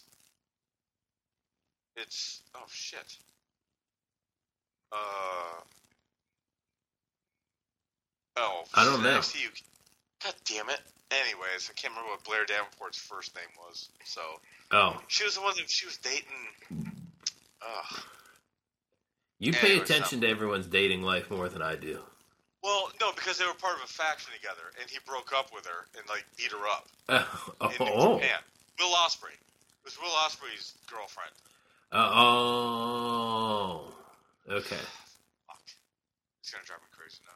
It's oh shit. Uh. Oh. I don't know. N X T U K. God damn it. Anyways, I can't remember what Blair Davenport's first name was. So Oh, she was the one that she was dating. Ugh. you pay Anyway, attention to everyone's dating life more than I do. Well, no, because they were part of a faction together, and he broke up with her and like beat her up Oh, in oh, Japan. Will Ospreay. It was Will Ospreay's girlfriend. Uh, oh, okay. Fuck. It's gonna drive me crazy now.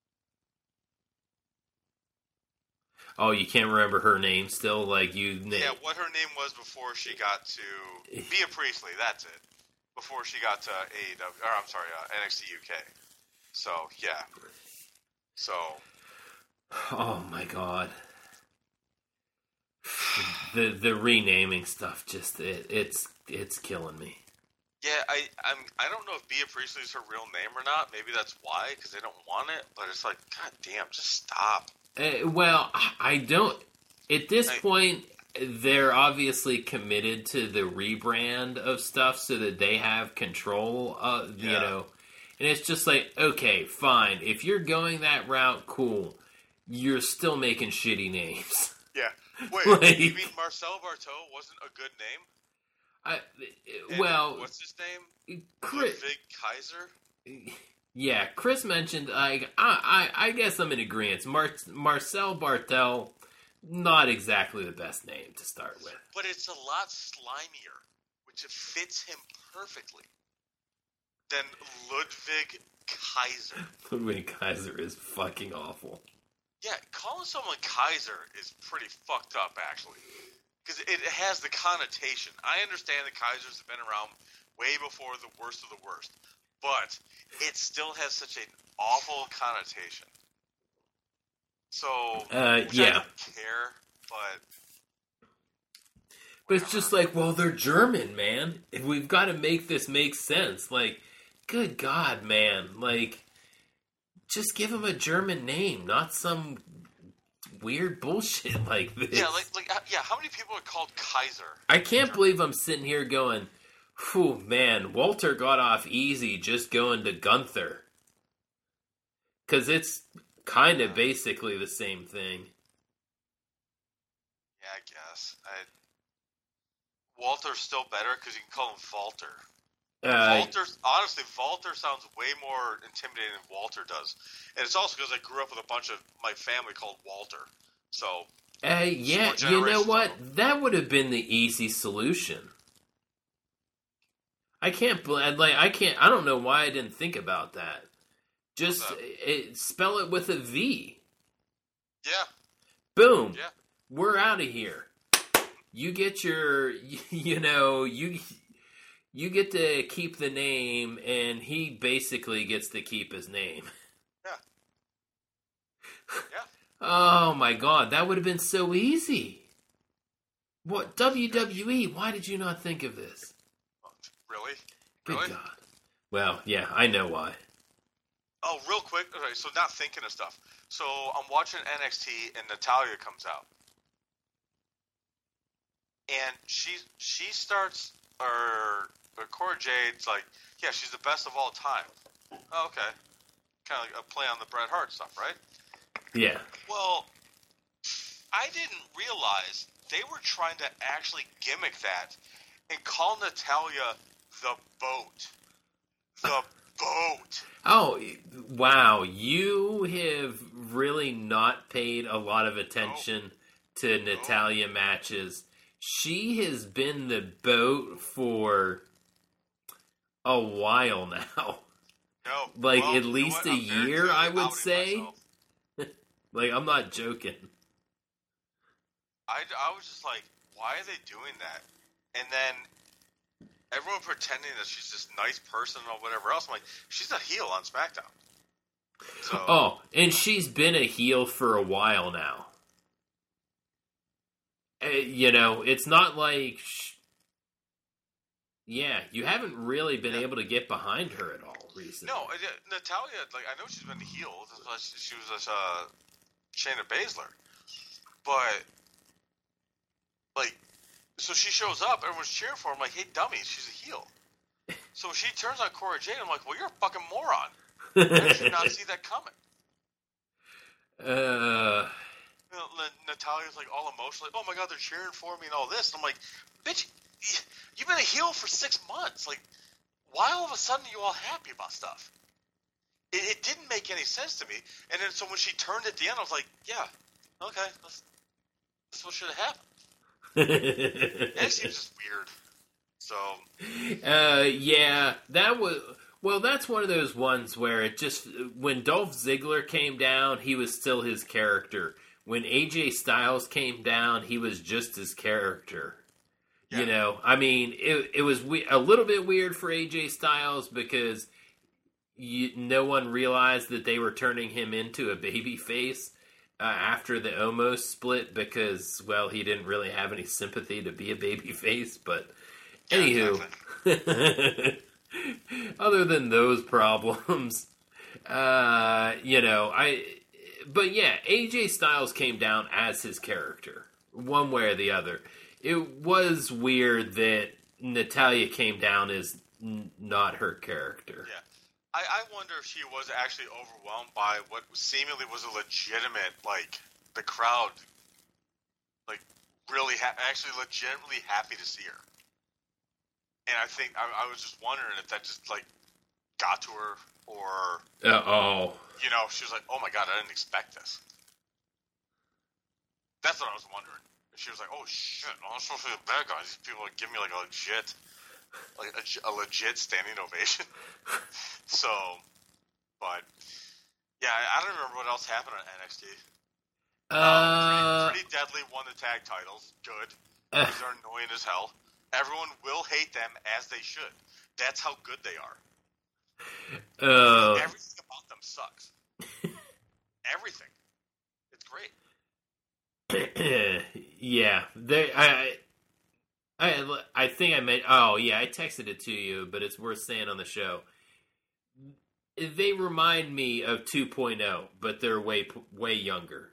Oh, you can't remember her name still? Like you? Na- Yeah, what her name was before she got to Bea Priestley. That's it. Before she got to A E W, or I'm sorry, uh, N X T U K. So yeah. So Oh my god. The the renaming stuff just it, it's it's killing me. Yeah, I I'm I don't know if Bea Priestley is her real name or not. Maybe that's why, because they don't want it. But it's like, god damn, just stop. Uh, well, I don't. At this I, point, they're obviously committed to the rebrand of stuff so that they have control. Uh, Yeah. You know, and it's just like, okay, fine. If you're going that route, cool. You're still making shitty names. yeah. Wait, Like- you mean Marcel Barteau wasn't a good name? I, And well, what's his name? Chris, Ludwig Kaiser. yeah, Chris mentioned. Like, I, I, I guess I'm in agreement. Mar- Marcel Bartel, not exactly the best name to start with. But it's a lot slimier, which fits him perfectly, than Ludwig Kaiser. Ludwig Kaiser is fucking awful. Yeah, calling someone Kaiser is pretty fucked up, actually. Because it has the connotation. I understand the Kaisers have been around way before the worst of the worst. But it still has such an awful connotation. So, Uh, which I yeah. don't care, but... But it's just like, well, they're German, man. We've got to make this make sense. Like, good God, man. Like, just give him a German name, not some weird bullshit like this. Yeah, like, like, uh, yeah, how many people are called Kaiser? I can't believe I'm sitting here going, whew, man, Walter got off easy just going to Gunther. Because it's kind of basically the same thing. Yeah, I guess. I, Walter's still better because you can call him Walter. Uh, Walter, honestly, Walter sounds way more intimidating than Walter does. And it's also because I grew up with a bunch of my family called Walter. So, uh, yeah, more you know generations what? ago. That would have been the easy solution. I can't, bel- like, I can't, I don't know why I didn't think about that. Just What's that? it, spell it with a V. yeah, Boom. yeah. We're out of here. You get your, you know, you you get to keep the name, and he basically gets to keep his name. Yeah. Yeah. Oh my God, that would have been so easy. What, W W E? Why did you not think of this? Really? Good Really? God. Well, yeah, I know why. Oh, real quick. Okay, so not thinking of stuff. So I'm watching N X T, and Natalia comes out. And she she starts, or, or Cora Jade's like, yeah, she's the best of all time. Oh, okay. Kind of like a play on the Bret Hart stuff, right? Yeah. Well, I didn't realize they were trying to actually gimmick that and call Natalia the boat. The boat. Oh, wow. You have really not paid a lot of attention to Natalia matches. She has been the boat for a while now. No. Like, well, at you know least what? a I'm very year, clearly I would outing say. myself. Like, I'm not joking. I, I was just like, why are they doing that? And then everyone pretending that she's this nice person or whatever else. I'm like, she's a heel on SmackDown. So, Oh, and she's been a heel for a while now. Uh, you know, it's not like... Sh- yeah, you haven't really been Yeah. able to get behind her at all recently. no, uh, Natalia, like, I know she's been a heel. She was uh, Shayna Baszler. But, like, so she shows up, everyone's cheering for her. I'm like, hey, dummy, she's a heel. So she turns on Cora Jade. I'm like, well, you're a fucking moron. How did you not see that coming? uh, You know, N- Natalia's like all emotional, like, oh my god, they're cheering for me and all this. And I'm like, bitch, y- you've been a heel for six months. Like, why all of a sudden are you all happy about stuff? It, it didn't make any sense to me. And then so when she turned at the end, I was like, yeah, okay, that's, that's what should have happened. It seems just weird. So, uh, yeah, that was... Well, that's one of those ones where it just... When Dolph Ziggler came down, he was still his character. When A J Styles came down, he was just his character. Yeah. You know, I mean, it, it was we- a little bit weird for A J Styles because you, no one realized that they were turning him into a babyface uh, after the Omos split because, well, he didn't really have any sympathy to be a babyface. But yeah, anywho, exactly. Other than those problems, uh, you know, I. But yeah, A J Styles came down as his character, one way or the other. It was weird that Natalya came down as n- not her character. Yeah. I, I wonder if she was actually overwhelmed by what seemingly was a legitimate, like, the crowd, like, really, ha- actually legitimately happy to see her. And I think, I, I was just wondering if that just, like, got to her, or, Uh, oh. you know, she was like, oh my god, I didn't expect this. That's what I was wondering. She was like, oh shit, I'm supposed to be a bad guy. These people give me, like, a legit, like, a, a legit standing ovation. So, but, yeah, I, I don't remember what else happened on N X T. Uh, um, pretty, pretty Deadly won the tag titles. Good. Uh, Because they're annoying as hell. Everyone will hate them, as they should. That's how good they are. uh, Everything about them sucks. Everything. It's great. yeah, they. I, I, I think I meant. Oh, yeah, I texted it to you, but it's worth saying on the show. They remind me of two point oh, but they're way, way younger.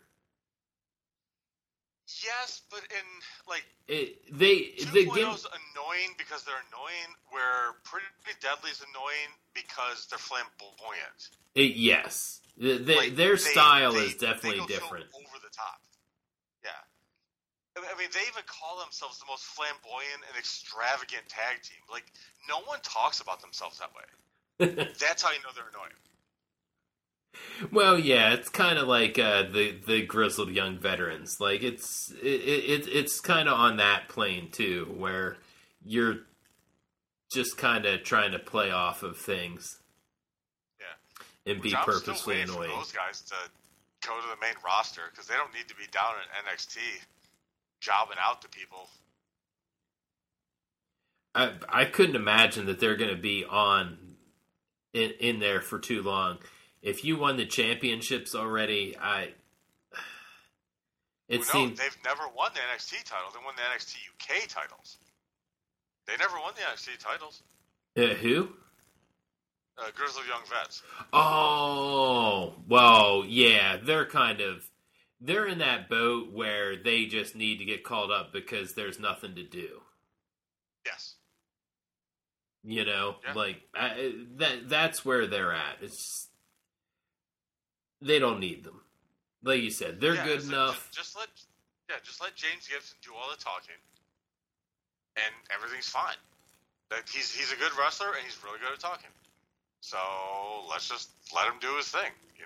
Yes, but in like It, they, two the point oh is annoying because they're annoying, where Pretty Deadly is annoying because they're flamboyant. it, yes, the, the, Like, their they- style they- is definitely they go so different. over the top. Yeah. I mean- I mean, they even call themselves the most flamboyant and extravagant tag team. Like, no one talks about themselves that way. That's how you know they're annoying. Well, yeah, it's kind of like uh, the the grizzled young veterans. Like it's it, it it's kind of on that plane too, where you're just kind of trying to play off of things, Yeah. and be Which I'm purposefully still waiting annoying. for those guys to go to the main roster because they don't need to be down in N X T jobbing out to people. I I couldn't imagine that they're going to be on in in there for too long. If you won the championships already, I it Well, seems no, they've never won the N X T title. They won the N X T U K titles. They never won the N X T titles. uh, who? Uh, Grizzled Young Vets. Oh, well, yeah, they're kind of they're in that boat where they just need to get called up because there's nothing to do. Yes. You know, Yeah. like I, that that's where they're at. It's they don't need them. Like you said, they're Yeah, good just- enough. Just, just let, yeah, just let James Gibson do all the talking, and everything's fine. That he's he's a good wrestler and he's really good at talking. So let's just let him do his thing. You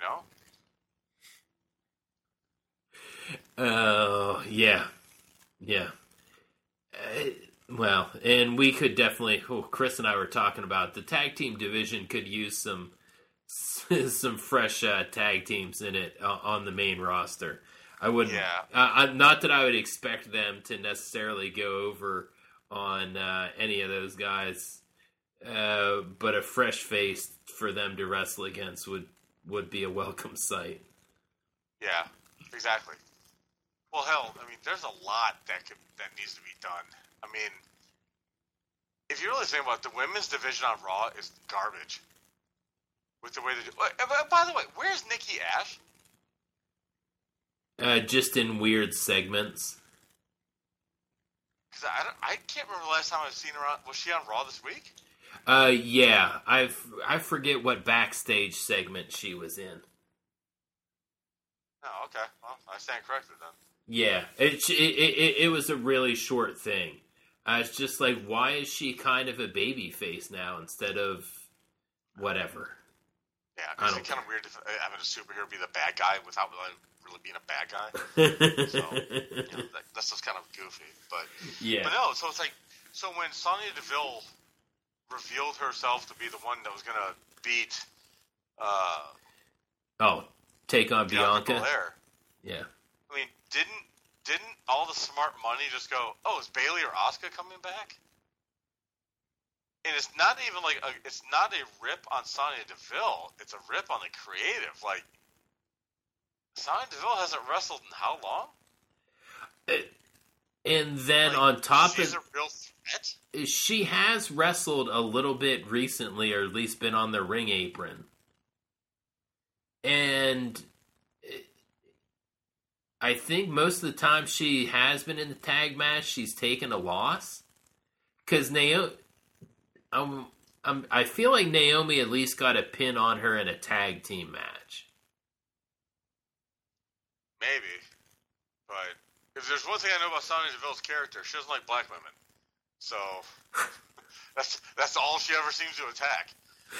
know. Oh, yeah. Yeah. Uh, well, and we could definitely, oh, Chris and I were talking about the tag team division could use some some fresh uh, tag teams in it uh, on the main roster. I wouldn't, Yeah. uh, I, not that I would expect them to necessarily go over on uh, any of those guys, uh, but a fresh face for them to wrestle against would, would be a welcome sight. Yeah. Exactly. Well, hell, I mean, there's a lot that could that needs to be done. I mean, if you really think about it, the women's division on Raw is garbage. With the way they do. Uh, By the way, where's Nikki Ash? Uh, just in weird segments. Because I, don't- I can't remember the last time I've seen her on. Was she on Raw this week? Uh, yeah, I I forget what backstage segment she was in. Oh, okay. Well, I stand corrected then. Yeah, it it it, it was a really short thing. I was just like, why is she kind of a baby face now instead of whatever? Yeah, I because don't it's kind of weird to, uh, having a superhero be the bad guy without really, really being a bad guy. So, you know, that, that's just kind of goofy. But Yeah. but no, so it's like, so when Sonya Deville revealed herself to be the one that was going to beat uh, Oh, take on Bianca Bianca. Belair, Yeah. I mean, didn't didn't all the smart money just go, oh, is Bailey or Asuka coming back? And it's not even like a, it's not a rip on Sonya Deville. It's a rip on the creative. Like, Sonya Deville hasn't wrestled in how long? It, And then like, on top she's of, a real threat. she has wrestled a little bit recently, or at least been on the ring apron. And I think most of the time she has been in the tag match, she's taken a loss. Because Naomi, um, um, I feel like Naomi at least got a pin on her in a tag team match. Maybe. But if there's one thing I know about Sonya Deville's character, she doesn't like black women. So that's that's all she ever seems to attack.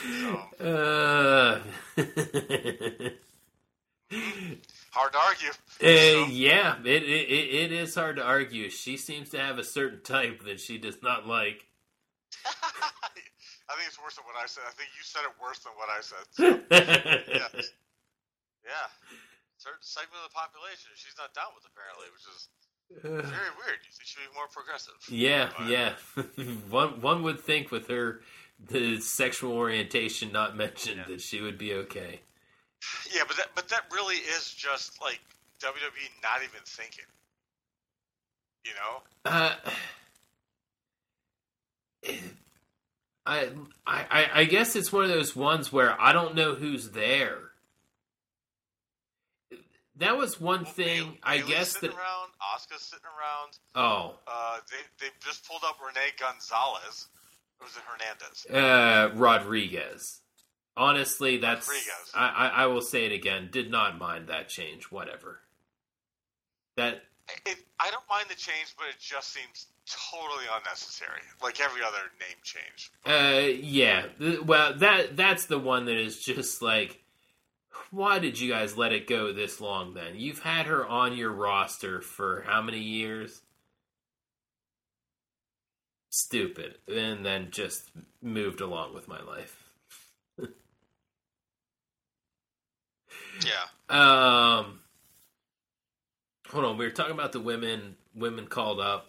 So. Uh... Hard to argue. Uh, So. Yeah, it, it it is hard to argue. She seems to have a certain type that she does not like. I think it's worse than what I said. I think you said it worse than what I said. So, yeah. Yeah. Certain segment of the population she's not down with, apparently, which is very weird. You think she'd be more progressive. Yeah, but, yeah. one one would think with her the sexual orientation not mentioned yeah. that she would be okay. Yeah, but that but that really is just like W W E not even thinking. You know? Uh I, I I guess it's one of those ones where I don't know who's there. That was one well, thing. Bailey, I Bailey's guess sitting that around, Asuka's sitting around. Oh, uh, they they just pulled up Renee Gonzalez. Or was it Hernandez? Uh, Rodriguez. Honestly, that's Rodriguez. I, I I will say it again. Did not mind that change. Whatever. That it, I don't mind the change, but it just seems totally unnecessary. Like every other name change. Uh, yeah. Well, that that's the one that is just like, why did you guys let it go this long? Then you've had her on your roster for how many years? Stupid, and then just moved along with my life. Yeah. Um. Hold on, we were talking about the women. Women called up.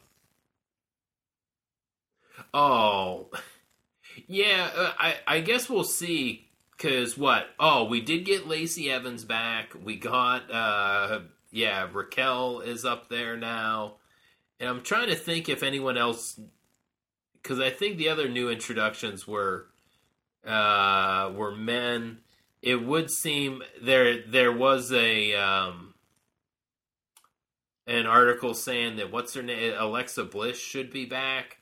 Oh, yeah. Uh, I I guess we'll see. Cause what? Oh, we did get Lacey Evans back. We got uh, yeah, Raquel is up there now, and I'm trying to think if anyone else. Because I think the other new introductions were uh, were men. It would seem there there was a um, an article saying that what's her name, Alexa Bliss should be back.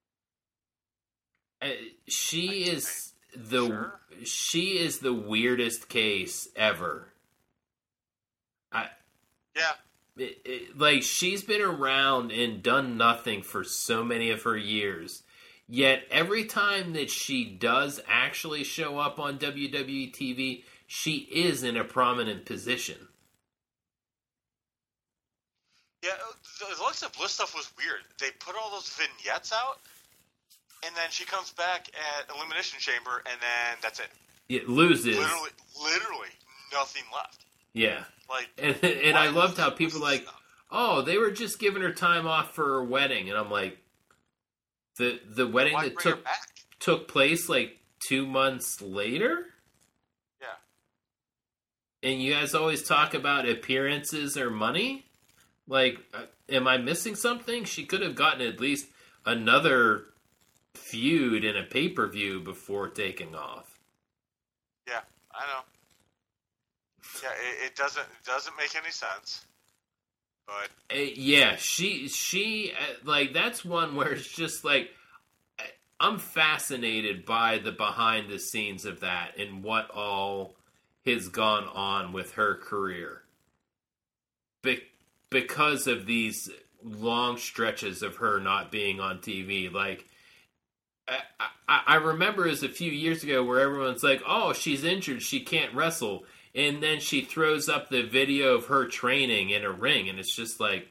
Uh, she is the sure. she is the weirdest case ever. I yeah. It, it, like she's been around and done nothing for so many of her years. Yet every time that she does actually show up on W W E T V, she is in a prominent position. Yeah, the Alexa Bliss stuff was weird. They put all those vignettes out, and then she comes back at Elimination Chamber, and then that's it. It loses. Literally, literally nothing left. Yeah. Like, and and I loved how people like, oh, they were just giving her time off for her wedding, and I'm like, the the wedding Why that bring her took back? took place like two months later. Yeah. And you guys always talk about appearances or money. Like, uh, am I missing something? She could have gotten at least another feud in a pay per view before taking off. Yeah, I know. Yeah, it, it doesn't it doesn't make any sense. But uh, yeah, she she uh, like that's one where it's just like I'm fascinated by the behind the scenes of that and what all has gone on with her career. Be- because of these long stretches of her not being on T V, like I, I, I remember it was a few years ago where everyone's like, "Oh, she's injured, she can't wrestle." And then she throws up the video of her training in a ring, and it's just like,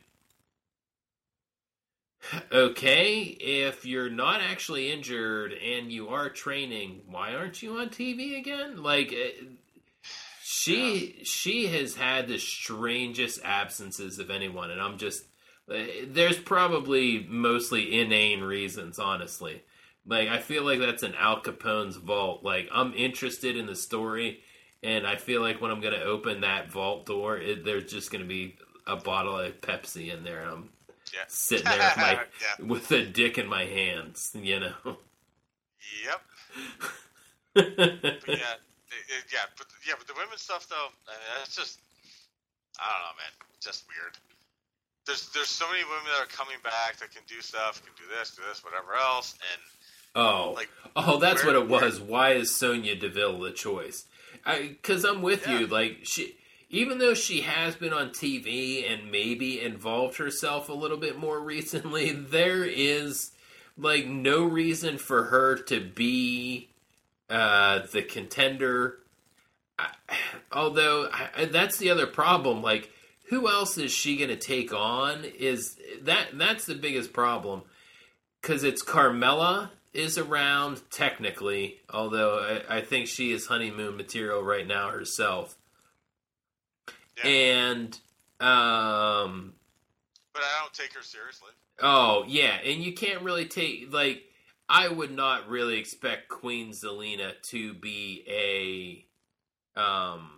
okay, if you're not actually injured and you are training, why aren't you on T V again? Like, she yeah. she has had the strangest absences of anyone, and I'm just, there's probably mostly inane reasons, honestly. Like, I feel like that's an Al Capone's vault. Like, I'm interested in the story, and I feel like when I'm going to open that vault door, it, there's just going to be a bottle of Pepsi in there. And I'm, Yeah. sitting there with, my, yeah. with a dick in my hands, you know. Yep. but yeah, it, it, yeah, but yeah, but the women's stuff though, I mean, it's just, I don't know, man, it's just weird. There's there's so many women that are coming back that can do stuff, can do this, do this, whatever else, and oh, like, oh, that's where, what it was. where, Why is Sonya Deville the choice? Because I'm with yeah. you. Like she, even though she has been on T V and maybe involved herself a little bit more recently, there is like no reason for her to be uh, the contender. I, although I, that's the other problem. Like, who else is she going to take on? Is that that's the biggest problem? Because it's Carmella is around technically, although I, I think she is honeymoon material right now herself. Yeah. And um, but I don't take her seriously. Oh yeah, and you can't really take like I would not really expect Queen Zelina to be a um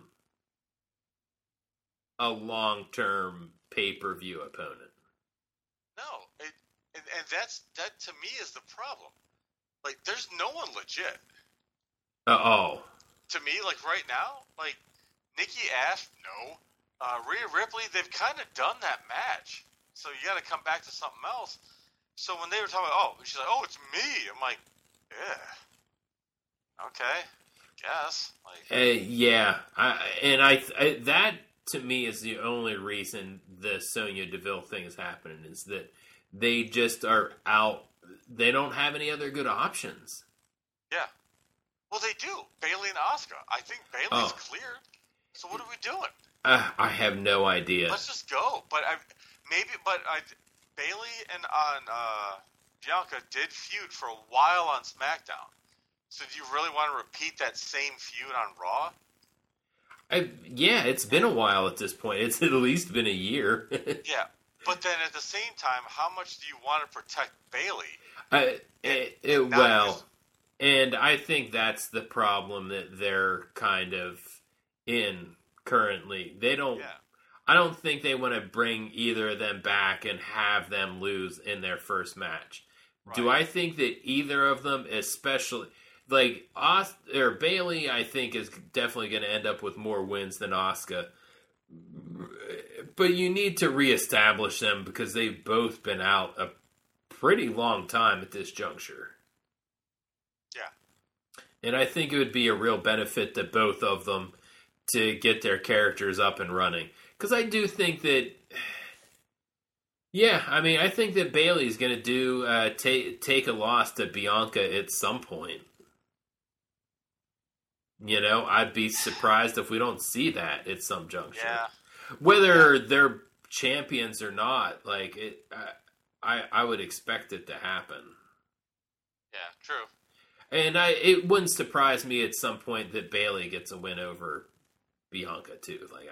a long-term pay-per-view opponent. No, it, and, and that's that to me is the problem. Like, there's no one legit. Uh, oh. To me, like right now, like Nikki Ash, no. Uh, Rhea Ripley, they've kind of done that match, so you got to come back to something else. So when they were talking about, oh, she's like, oh, it's me. I'm like, yeah, okay, I guess. Like, uh, yeah, I, and I, I that. To me, is the only reason the Sonya Deville thing is happening is that they just are out. They don't have any other good options. Yeah. Well, they do. Bayley and Asuka. I think Bayley's oh. cleared. So what are we doing? Uh, I have no idea. Let's just go. But I maybe. But I Bayley and on uh, Bianca did feud for a while on SmackDown. So do you really want to repeat that same feud on Raw? I, yeah, it's been a while at this point. It's at least been a year. Yeah, but then at the same time, how much do you want to protect Bayley? Uh, it, it, well, just... and I think that's the problem that they're kind of in currently. They don't. Yeah. I don't think they want to bring either of them back and have them lose in their first match. Right. Do I think that either of them, especially? Like, Os- or Bayley, I think, is definitely going to end up with more wins than Asuka. But you need to reestablish them because they've both been out a pretty long time at this juncture. Yeah. And I think it would be a real benefit to both of them to get their characters up and running. Because I do think that... Yeah, I mean, I think that Bayley's going to do uh, ta- take a loss to Bianca at some point. You know, I'd be surprised if we don't see that at some juncture. Yeah. Whether yeah. they're champions or not, like it, I, I would expect it to happen. Yeah, true. And I, it wouldn't surprise me at some point that Bayley gets a win over Bianca too. Like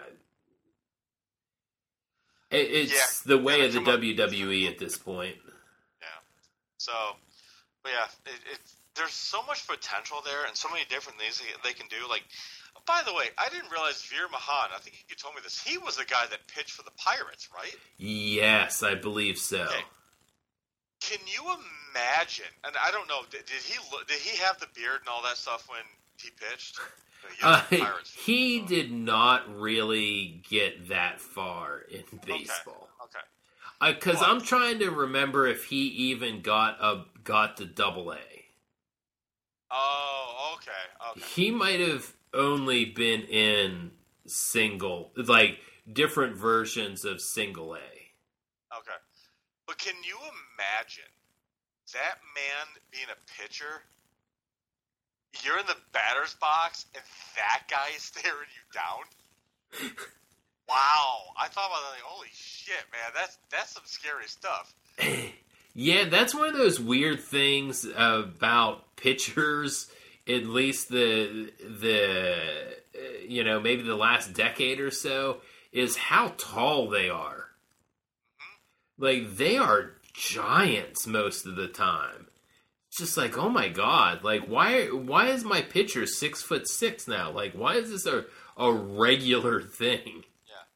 I, it, it's yeah. the way yeah, of the W W E up. at this point. Yeah. So, but yeah, it, it's. There's so much potential there and so many different things they can do. Like, by the way, I didn't realize Veer Mahan, I think you told me this, he was the guy that pitched for the Pirates, right? Yes, I believe so. Okay. Can you imagine, and I don't know, did, did he did he have the beard and all that stuff when he pitched? Uh, he did not really get that far in baseball. Okay. Because okay. uh, I'm trying to remember if he even got a got to double A. Oh, okay, okay. He might have only been in single, like different versions of single A. Okay. But can you imagine that man being a pitcher? You're in the batter's box and that guy is staring you down? Wow. I thought about that, like, holy shit, man, that's that's some scary stuff. Yeah, that's one of those weird things about pitchers, at least the, the you know, maybe the last decade or so, is how tall they are. Mm-hmm. Like, they are giants most of the time. It's just like, oh my god, like, why why is my pitcher six foot six now? Like, why is this a, a regular thing? Yeah.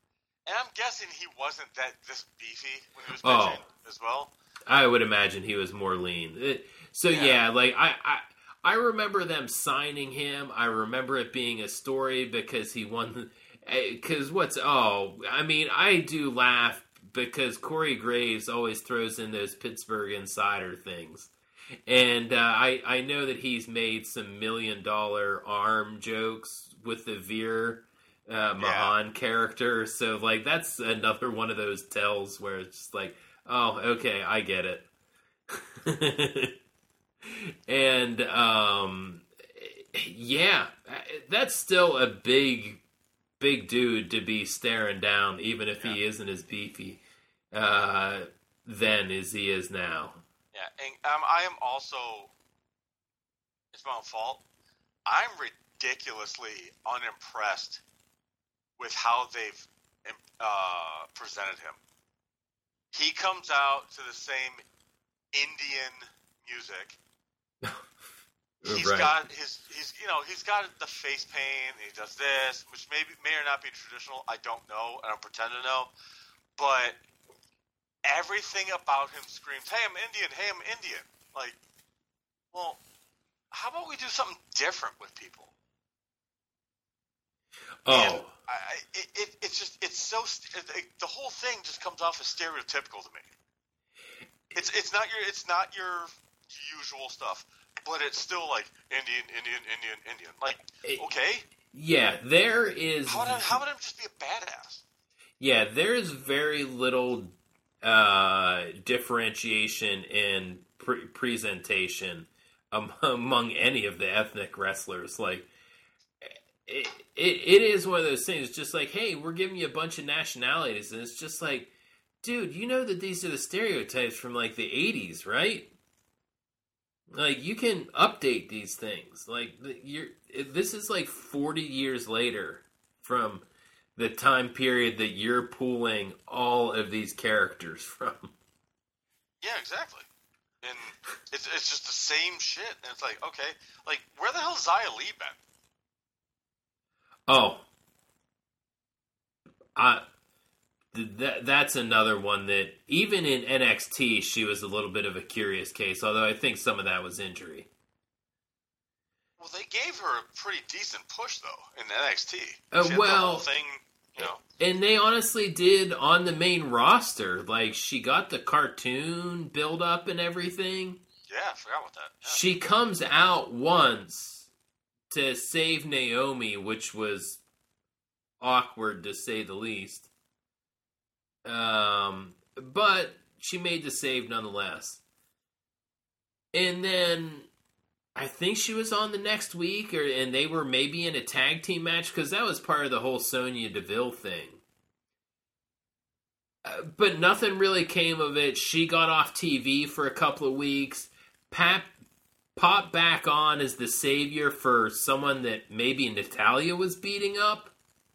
And I'm guessing he wasn't that this beefy when he was Oh. pitching as well. I would imagine he was more lean. It, so yeah. Yeah. like I, I I remember them signing him. I remember it being a story because he won. Because what's oh, I mean, I do laugh because Corey Graves always throws in those Pittsburgh insider things, and uh, I I know that he's made some million dollar arm jokes with the Veer uh, Mahan yeah. character. So like that's another one of those tells where it's just like, oh, okay, I get it. And um, yeah, that's still a big, big dude to be staring down, even if yeah. he isn't as beefy uh, then as he is now. Yeah, and um, I am also, it's my own fault, I'm ridiculously unimpressed with how they've uh, presented him. He comes out to the same Indian music. He's right. got his, he's you know, he's got the face paint. He does this, which maybe may or not be traditional. I don't know. I don't pretend to know. But everything about him screams, "Hey, I'm Indian. Hey, I'm Indian." Like, well, how about we do something different with people? Oh, and I, it, it, it's just it's so it, it, the whole thing just comes off as stereotypical to me. It's it's not your it's not your usual stuff. But it's still like Indian, Indian, Indian, Indian. Like, okay. Yeah, there is... How would, how would I just be a badass? Yeah, there's very little uh, differentiation in pre- presentation um, among any of the ethnic wrestlers. Like, it, it, it is one of those things. Just like, hey, we're giving you a bunch of nationalities. And it's just like, dude, you know that these are the stereotypes from, like, the eighties, right? Like, you can update these things. Like, you're, this is like forty years later from the time period that you're pulling all of these characters from. Yeah, exactly. And it's it's just the same shit. And it's like, okay, like, where the hell's Xia Li been? Oh. I... That that's another one that, even in N X T, she was a little bit of a curious case, although I think some of that was injury. Well, they gave her a pretty decent push, though, in N X T. Uh, well, the whole thing, you know. And they honestly did on the main roster. Like, she got the cartoon build-up and everything. Yeah, I forgot about that. Yeah. She comes out once to save Naomi, which was awkward, to say the least. Um, but she made the save nonetheless. And then I think she was on the next week, or and they were maybe in a tag team match, because that was part of the whole Sonya Deville thing. Uh, but nothing really came of it. She got off T V for a couple of weeks. Pat popped back on as the savior for someone that maybe Natalya was beating up.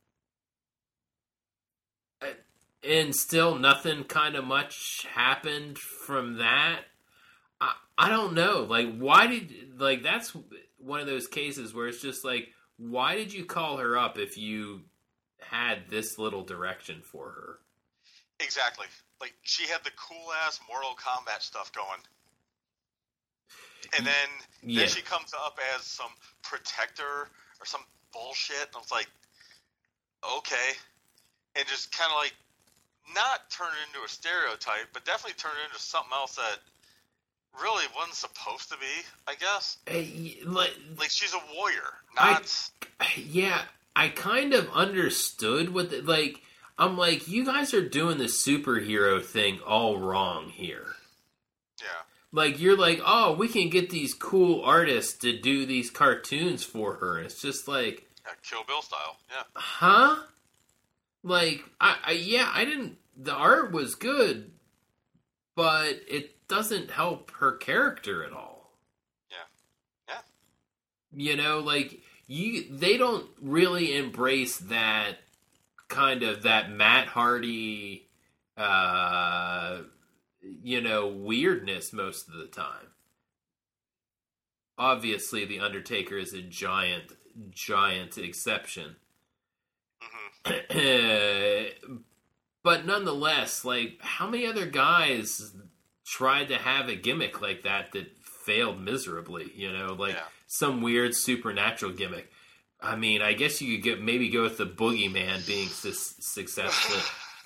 And still nothing kind of much happened from that. I, I don't know. Like, why did... Like, that's one of those cases where it's just like, why did you call her up if you had this little direction for her? Exactly. Like, she had the cool-ass Mortal Kombat stuff going. And then, yeah. then she comes up as some protector or some bullshit. And I was like, okay. And just kind of like, not turn it into a stereotype, but definitely turn it into something else that really wasn't supposed to be, I guess. Uh, like, like, she's a warrior, not... I, yeah, I kind of understood what... The, like, I'm like, you guys are doing the superhero thing all wrong here. Yeah. Like, you're like, oh, we can get these cool artists to do these cartoons for her. It's just like... Yeah, Kill Bill style, yeah. Huh? Like, I, I, yeah, I didn't, the art was good, but it doesn't help her character at all. Yeah. Yeah. You know, like, you, they don't really embrace that kind of, that Matt Hardy, uh, you know, weirdness most of the time. Obviously, The Undertaker is a giant, giant exception. But nonetheless, like, how many other guys tried to have a gimmick like that that failed miserably? You know, like Yeah. some weird supernatural gimmick. I mean, I guess you could get maybe go with the boogeyman being su- successful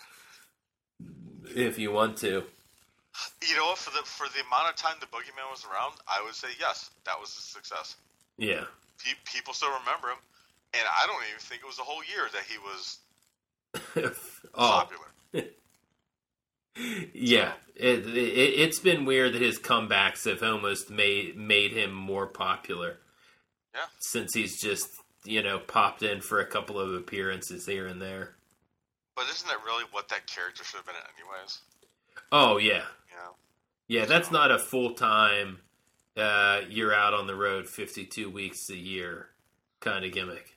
if you want to. You know what? For the for the amount of time the Boogeyman was around, I would say yes, that was a success. Yeah. Pe- people still remember him, and I don't even think it was a whole year that he was oh. popular. Yeah, it, it it's been weird that his comebacks have almost made made him more popular. Yeah. Since he's just, you know, popped in for a couple of appearances here and there. But isn't that really what that character should have been anyways? Oh, yeah. Yeah. Yeah, that's not a full-time, uh, you're out on the road fifty-two weeks a year kind of gimmick.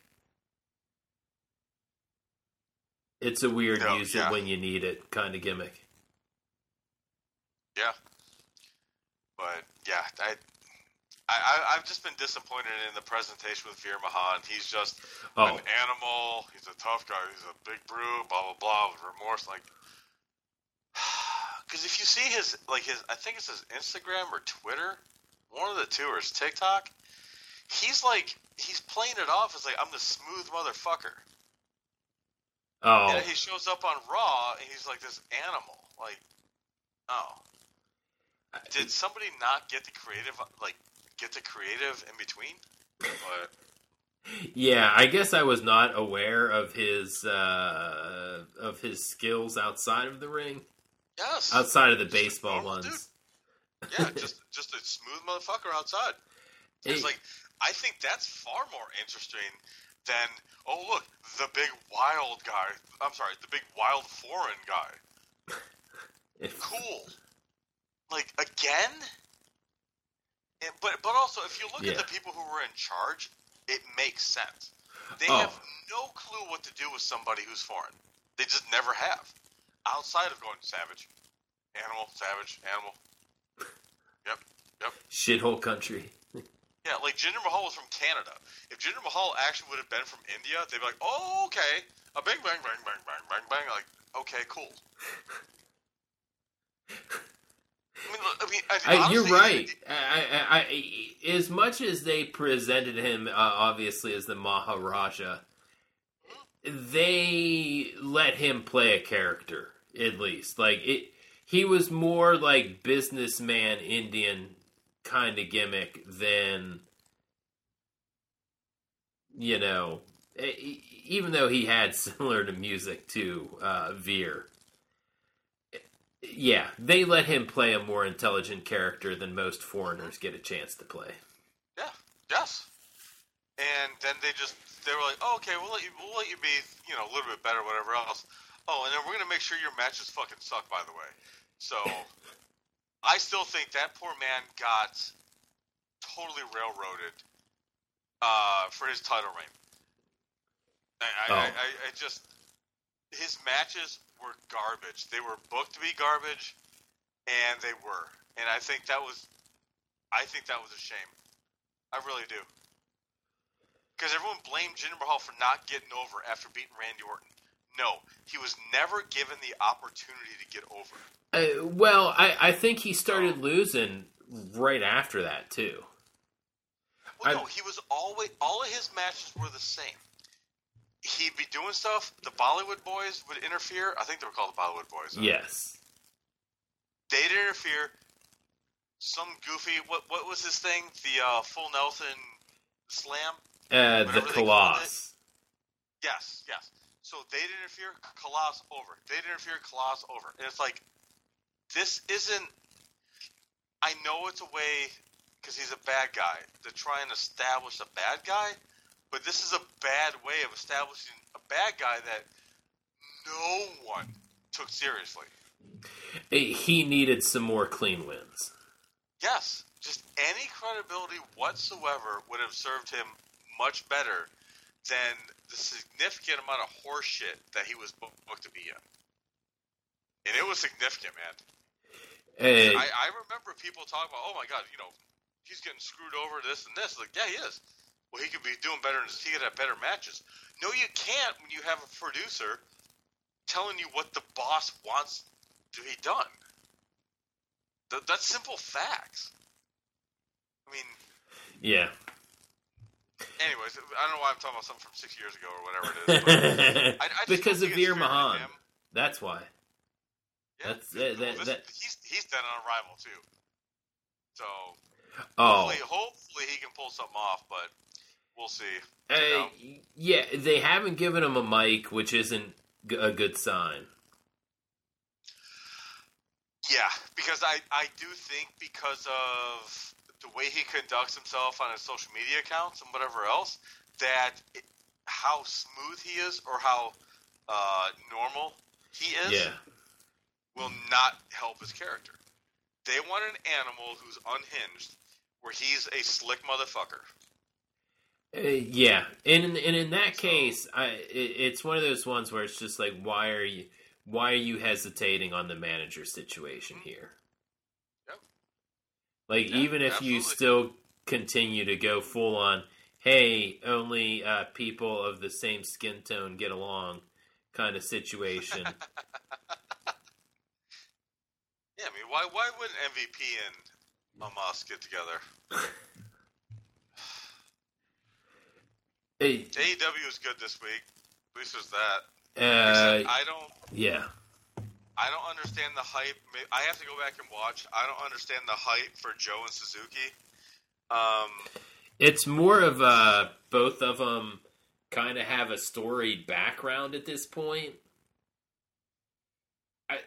It's a weird No, use yeah. it when you need it kind of gimmick. Yeah. But, yeah, I, I, I've just been disappointed in the presentation with Veer Mahan. He's just Oh. an animal. He's a tough guy. He's a big brute, blah, blah, blah, with remorse. Like, because if you see his, like his, I think it's his Instagram or Twitter, one of the two, or his TikTok, he's like, he's playing it off as like, I'm the smooth motherfucker. Oh. And he shows up on Raw, and he's like this animal. Like, oh. Did somebody not get the creative, like, get the creative in between? But, Yeah, I guess I was not aware of his uh, of his skills outside of the ring, yes. outside of the Just a baseball normal ones. dude. Yeah, just just a smooth motherfucker outside. It's Hey. like, I think that's far more interesting than, oh, look, the big wild guy. I'm sorry, the big wild foreign guy. If- Cool. Like, again? And, but but also, if you look Yeah. at the people who were in charge, it makes sense. They Oh. have no clue what to do with somebody who's foreign. They just never have. Outside of going savage. Animal, savage, animal. Yep, yep. Shithole country. Yeah, like Jinder Mahal was from Canada. If Jinder Mahal actually would have been from India, they'd be like, oh, okay. A bang, bang, bang, bang, bang, bang, bang. Like, okay, cool. I mean, I mean, I mean I, you're honestly, right. it- I, I, I, as much as they presented him, uh, obviously, as the Maharaja, they let him play a character, at least. Like, it, he was more like businessman Indian kind of gimmick than, you know, e- even though he had similar to music to uh, Veer. Yeah, they let him play a more intelligent character than most foreigners get a chance to play. Yeah, yes. And then they just, they were like, oh, okay, we'll let you, we'll let you be, you know, a little bit better, whatever else. Oh, and then we're going to make sure your matches fucking suck, by the way. So, I still think that poor man got totally railroaded uh, for his title reign. I, I, Oh. I, I, I just, his matches were garbage. They were booked to be garbage, and they were. And I think that was, I think that was a shame. I really do. Because everyone blamed Jinder Mahal for not getting over after beating Randy Orton. No, he was never given the opportunity to get over. Uh, well, I, I think he started losing right after that, too. Well, I- no, he was always, all of his matches were the same. He'd be doing stuff, the Bollywood boys would interfere. I think they were called the Bollywood boys. Though. Yes. They'd interfere. Some goofy, what what was his thing? The uh, full Nelson slam? Uh, the Whatever they called Colossus. Yes, yes. So they'd interfere, Kala's over. They'd interfere, Kala's over. And it's like, this isn't, I know it's a way, because he's a bad guy, to try and establish a bad guy, but this is a bad way of establishing a bad guy that no one took seriously. He needed some more clean wins. Yes, just any credibility whatsoever would have served him much better than the significant amount of horse shit that he was booked to be in. And it was significant, man. Uh, I, I remember people talking about, oh my god, you know, he's getting screwed over this and this. Like, yeah, he is. Well, he could be doing better and he could have better matches. No, you can't when you have a producer telling you what the boss wants to be done. Th- that's simple facts. I mean, yeah. Anyways, I don't know why I'm talking about something from six years ago or whatever it is. But I, I just because don't of think it's Veer fair to Mahan. him. That's why. Yeah. That's that. Well, that, this, that he's he's dead on arrival too. So oh, hopefully, hopefully he can pull something off, but we'll see. uh, You know? yeah. They haven't given him a mic, which isn't g- a good sign. Yeah, because I, I do think because of the way he conducts himself on his social media accounts and whatever else, that it, how smooth he is or how uh, normal he is Yeah. will not help his character. They want an animal who's unhinged, where he's a slick motherfucker. Uh, yeah, and and in that So- case, I it, it's one of those ones where it's just like, why are you, why are you hesitating on the manager situation here? Yep. Like, Yeah, even if you absolutely. still continue to go full on, hey, only uh, people of the same skin tone get along, kind of situation. Yeah, I mean, why why wouldn't M V P and Amos get together? Hey, A E W is good this week. At least there's that. uh, Except I don't. yeah. I don't understand the hype. May- I have to go back and watch. I don't understand the hype for Joe and Suzuki. Um, It's more of a, both of them kind of have a storied background at this point. I,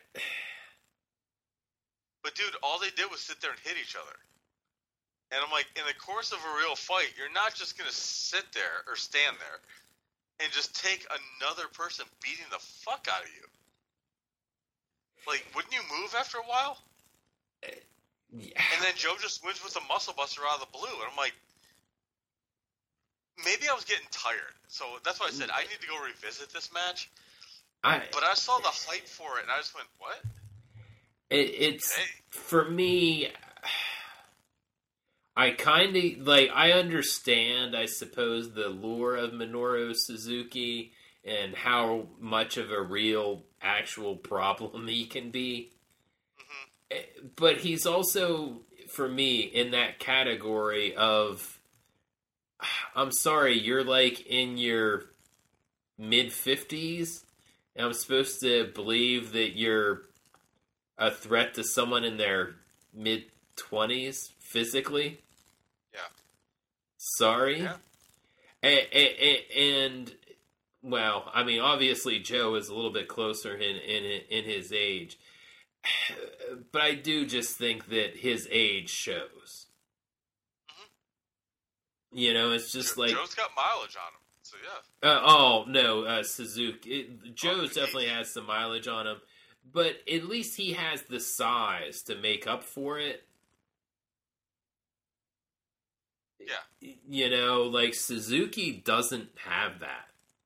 but dude, all they did was sit there and hit each other. And I'm like, in the course of a real fight, you're not just gonna sit there or stand there and just take another person beating the fuck out of you. Like, wouldn't you move after a while? yeah. And then Joe just wins with a muscle buster out of the blue, and I'm like, maybe I was getting tired. So that's why I said I need to go revisit this match. I, But I saw the hype for it, and I just went, what? it, it's, Hey. for me, I kind of, like, I understand, I suppose, the lure of Minoru Suzuki and how much of a real, actual problem he can be. Mm-hmm. But he's also, for me, in that category of, I'm sorry, you're like in your mid fifties, and I'm supposed to believe that you're a threat to someone in their mid twenties physically. Yeah. Sorry. Yeah. And, and, well, I mean, obviously Joe is a little bit closer in in in his age, but I do just think that his age shows. Mm-hmm. You know, it's just Jo- like, Joe's got mileage on him, so yeah. uh, oh no, uh, Suzuki. It, Joe's Oh, definitely he- has some mileage on him, but at least he has the size to make up for it. Yeah. You know, like Suzuki doesn't have that.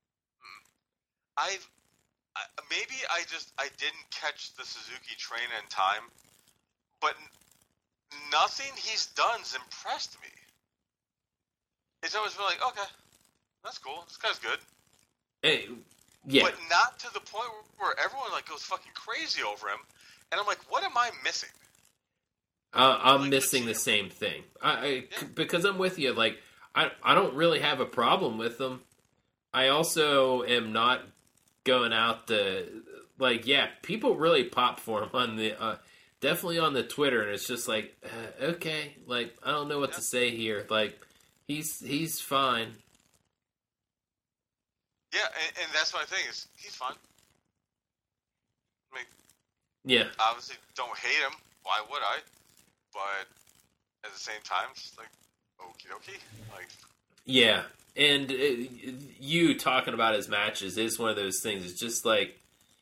I've I, maybe I just I didn't catch the Suzuki train in time, but n- nothing he's done's impressed me. It's always been like, okay, that's cool. This guy's good, Hey, yeah, but not to the point where everyone like goes fucking crazy over him, and I'm like, what am I missing? uh, I'm like, missing the legit. same thing. I, I Yeah. because I'm with you. Like, I I don't really have a problem with them. I also am not going out to, like, yeah, people really pop for him on the uh, definitely on the Twitter, and it's just like, uh, okay, like, I don't know what Yeah. to say here. Like, he's he's fine. Yeah, and, and that's my thing is he's fine. I mean, Yeah, obviously don't hate him. Why would I? But at the same time, it's like, okie dokie. Like, yeah. And uh, you talking about his matches is one of those things. It's just like,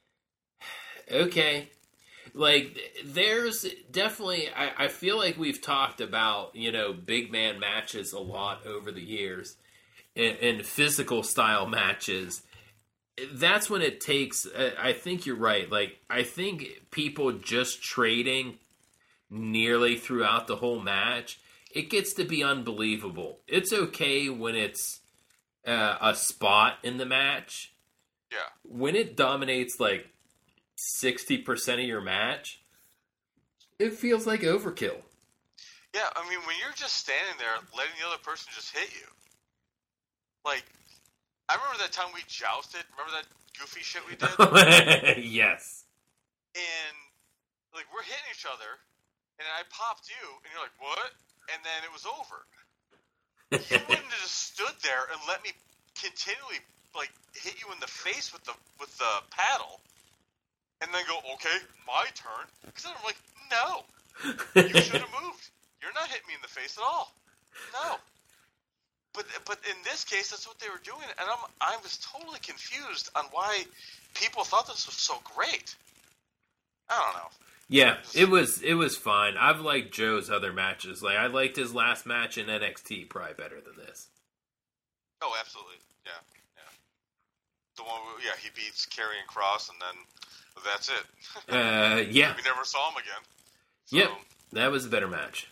okay. Like, there's definitely, I, I feel like we've talked about, you know, big man matches a lot over the years and, and physical style matches. That's when it takes, uh, I think you're right. Like, I think people just trading nearly throughout the whole match, it gets to be unbelievable. It's okay when it's uh, a spot in the match, Yeah. When it dominates like sixty percent of your match, it feels like overkill. Yeah, I mean, when you're just standing there letting the other person just hit you. Like, I remember that time we jousted. Remember that goofy shit we did? Yes. And, like, we're hitting each other, and I popped you, and you're like, what? And then it was over. You wouldn't have just stood there and let me continually, like, hit you in the face with the with the paddle, and then go, okay, my turn. Because then I'm like, no. You should have moved. You're not hitting me in the face at all. No. But but in this case, that's what they were doing, and I'm I was totally confused on why people thought this was so great. I don't know. Yeah, it was it was fine. I've liked Joe's other matches. Like I liked his last match in N X T probably better than this. Oh, absolutely. Yeah, yeah. The one, where, yeah, he beats Karrion Kross, and then that's it. uh, yeah. We never saw him again. So. Yep, that was a better match.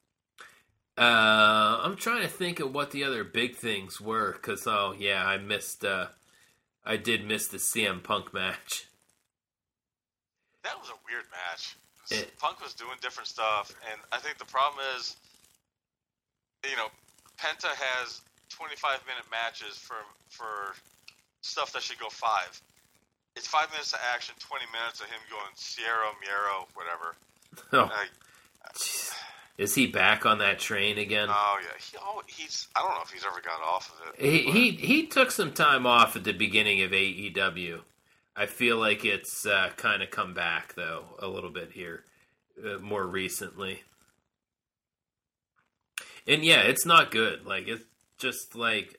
Uh, I'm trying to think of what the other big things were, because, oh, yeah, I missed, uh, I did miss the C M Punk match. That was a weird match. It, Punk was doing different stuff, and I think the problem is, you know, Penta has twenty-five minute matches for for stuff that should go five. It's five minutes of action, twenty minutes of him going Sierra, Miero, whatever. oh. I, Is he back on that train again? Oh yeah, he always, he's. I don't know if he's ever got off of it. He, he he took some time off at the beginning of A E W. I feel like it's uh, kind of come back though a little bit here, uh, more recently. And yeah, it's not good. Like it's just like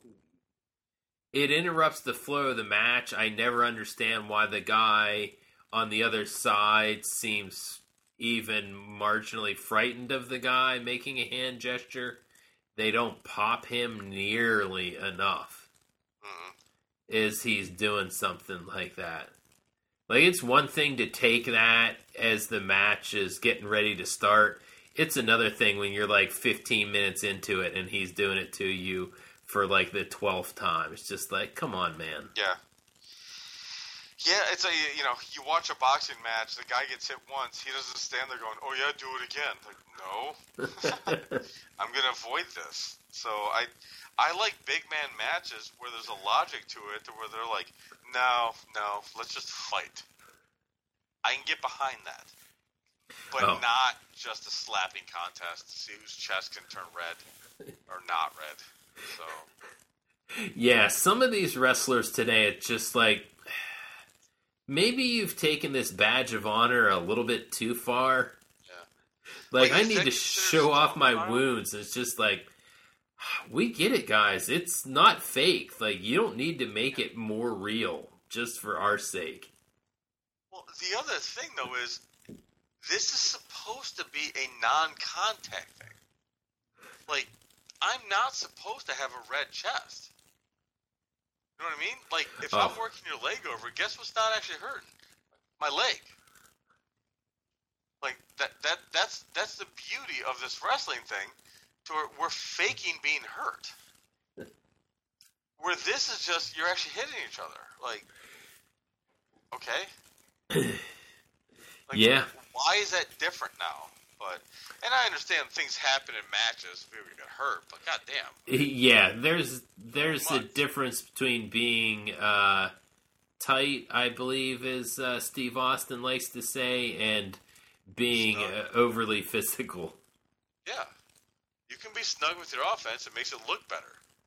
it interrupts the flow of the match. I never understand why the guy on the other side seems even marginally frightened of the guy making a hand gesture. They don't pop him nearly enough. Mm-hmm. Is he's doing something like that. Like, it's one thing to take that as the match is getting ready to start. It's another thing when you're like fifteen minutes into it and he's doing it to you for like the twelfth time. It's just like, come on, man. Yeah. Yeah, it's a, you know, you watch a boxing match, the guy gets hit once, he doesn't stand there going, oh yeah, do it again. Like, no. I'm going to avoid this. So I I like big man matches where there's a logic to it, to where they're like, no, no, let's just fight. I can get behind that. But oh. not just a slapping contest to see whose chest can turn red or not red. So. Yeah, some of these wrestlers today, it's just like, maybe you've taken this badge of honor a little bit too far. Yeah. Like, like I need to show off my honor? wounds. It's just like, we get it, guys. It's not fake. Like, you don't need to make it more real just for our sake. Well, the other thing, though, is this is supposed to be a non-contact thing. Like, I'm not supposed to have a red chest. You know what I mean? Like, if oh. I'm working your leg over, guess what's not actually hurting? My leg. Like, that that that's that's the beauty of this wrestling thing, to where we're faking being hurt. Where this is just, you're actually hitting each other. Like, okay. Like, yeah. Why is that different now? But, and I understand things happen in matches, people get hurt, but goddamn. Yeah, there's there's a difference between being uh, tight, I believe, as uh, Steve Austin likes to say, and being uh, overly physical. Yeah. You can be snug with your offense, it makes it look better.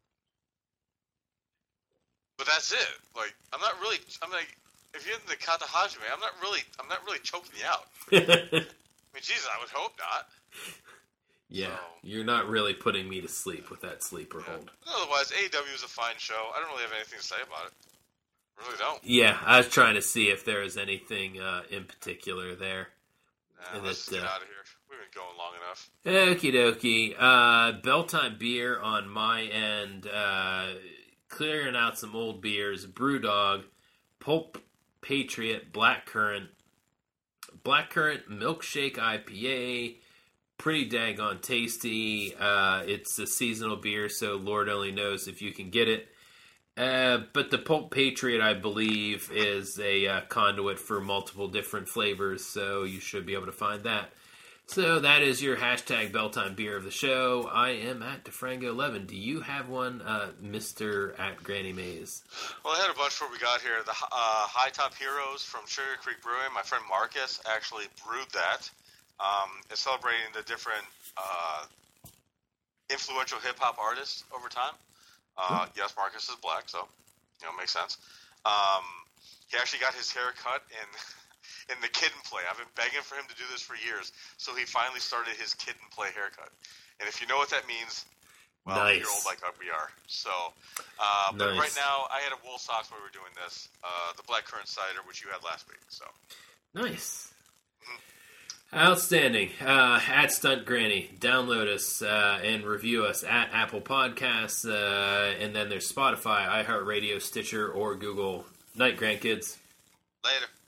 But that's it. Like, I'm not really, I'm like, if you're in the Kata Hajime, I'm not really, I'm not really choking you out. I mean, Jesus, I would hope not. Yeah, so, you're not really putting me to sleep with that sleeper yeah. hold. Otherwise, A E W is a fine show. I don't really have anything to say about it. I really don't. Yeah, I was trying to see if there was anything uh, in particular there. Nah, let's that, get uh, out of here. We've been going long enough. Okie dokie. Uh, Belltime Beer on my end. Uh, clearing out some old beers. Brewdog, Pulp Patriot, Blackcurrant, Blackcurrant Milkshake I P A, pretty daggone tasty. Uh, it's a seasonal beer, so Lord only knows if you can get it. Uh, but the Pulp Patriot, I believe, is a uh, conduit for multiple different flavors, so you should be able to find that. So that is your hashtag Belltime Beer of the show. I am at DeFrango eleven. Do you have one, uh, Mister at Granny Mays? Well, I had a bunch before we got here. The uh, High Top Heroes from Sugar Creek Brewing. My friend Marcus actually brewed that. Um, it's celebrating the different uh, influential hip-hop artists over time. Uh, yes, Marcus is black, so, you know, makes sense. Um, he actually got his hair cut in, in the Kid and Play. I've been begging for him to do this for years, so he finally started his Kid and Play haircut. And if you know what that means, well, nice. You're old like we are. So, uh, but nice. right now, I had a wool socks while we were doing this, uh, the black currant cider, which you had last week. So, nice. Outstanding. Uh, at Stunt Granny, download us uh, and review us at Apple Podcasts, uh, and then there's Spotify, iHeartRadio, Stitcher, or Google. Night, grandkids. Later.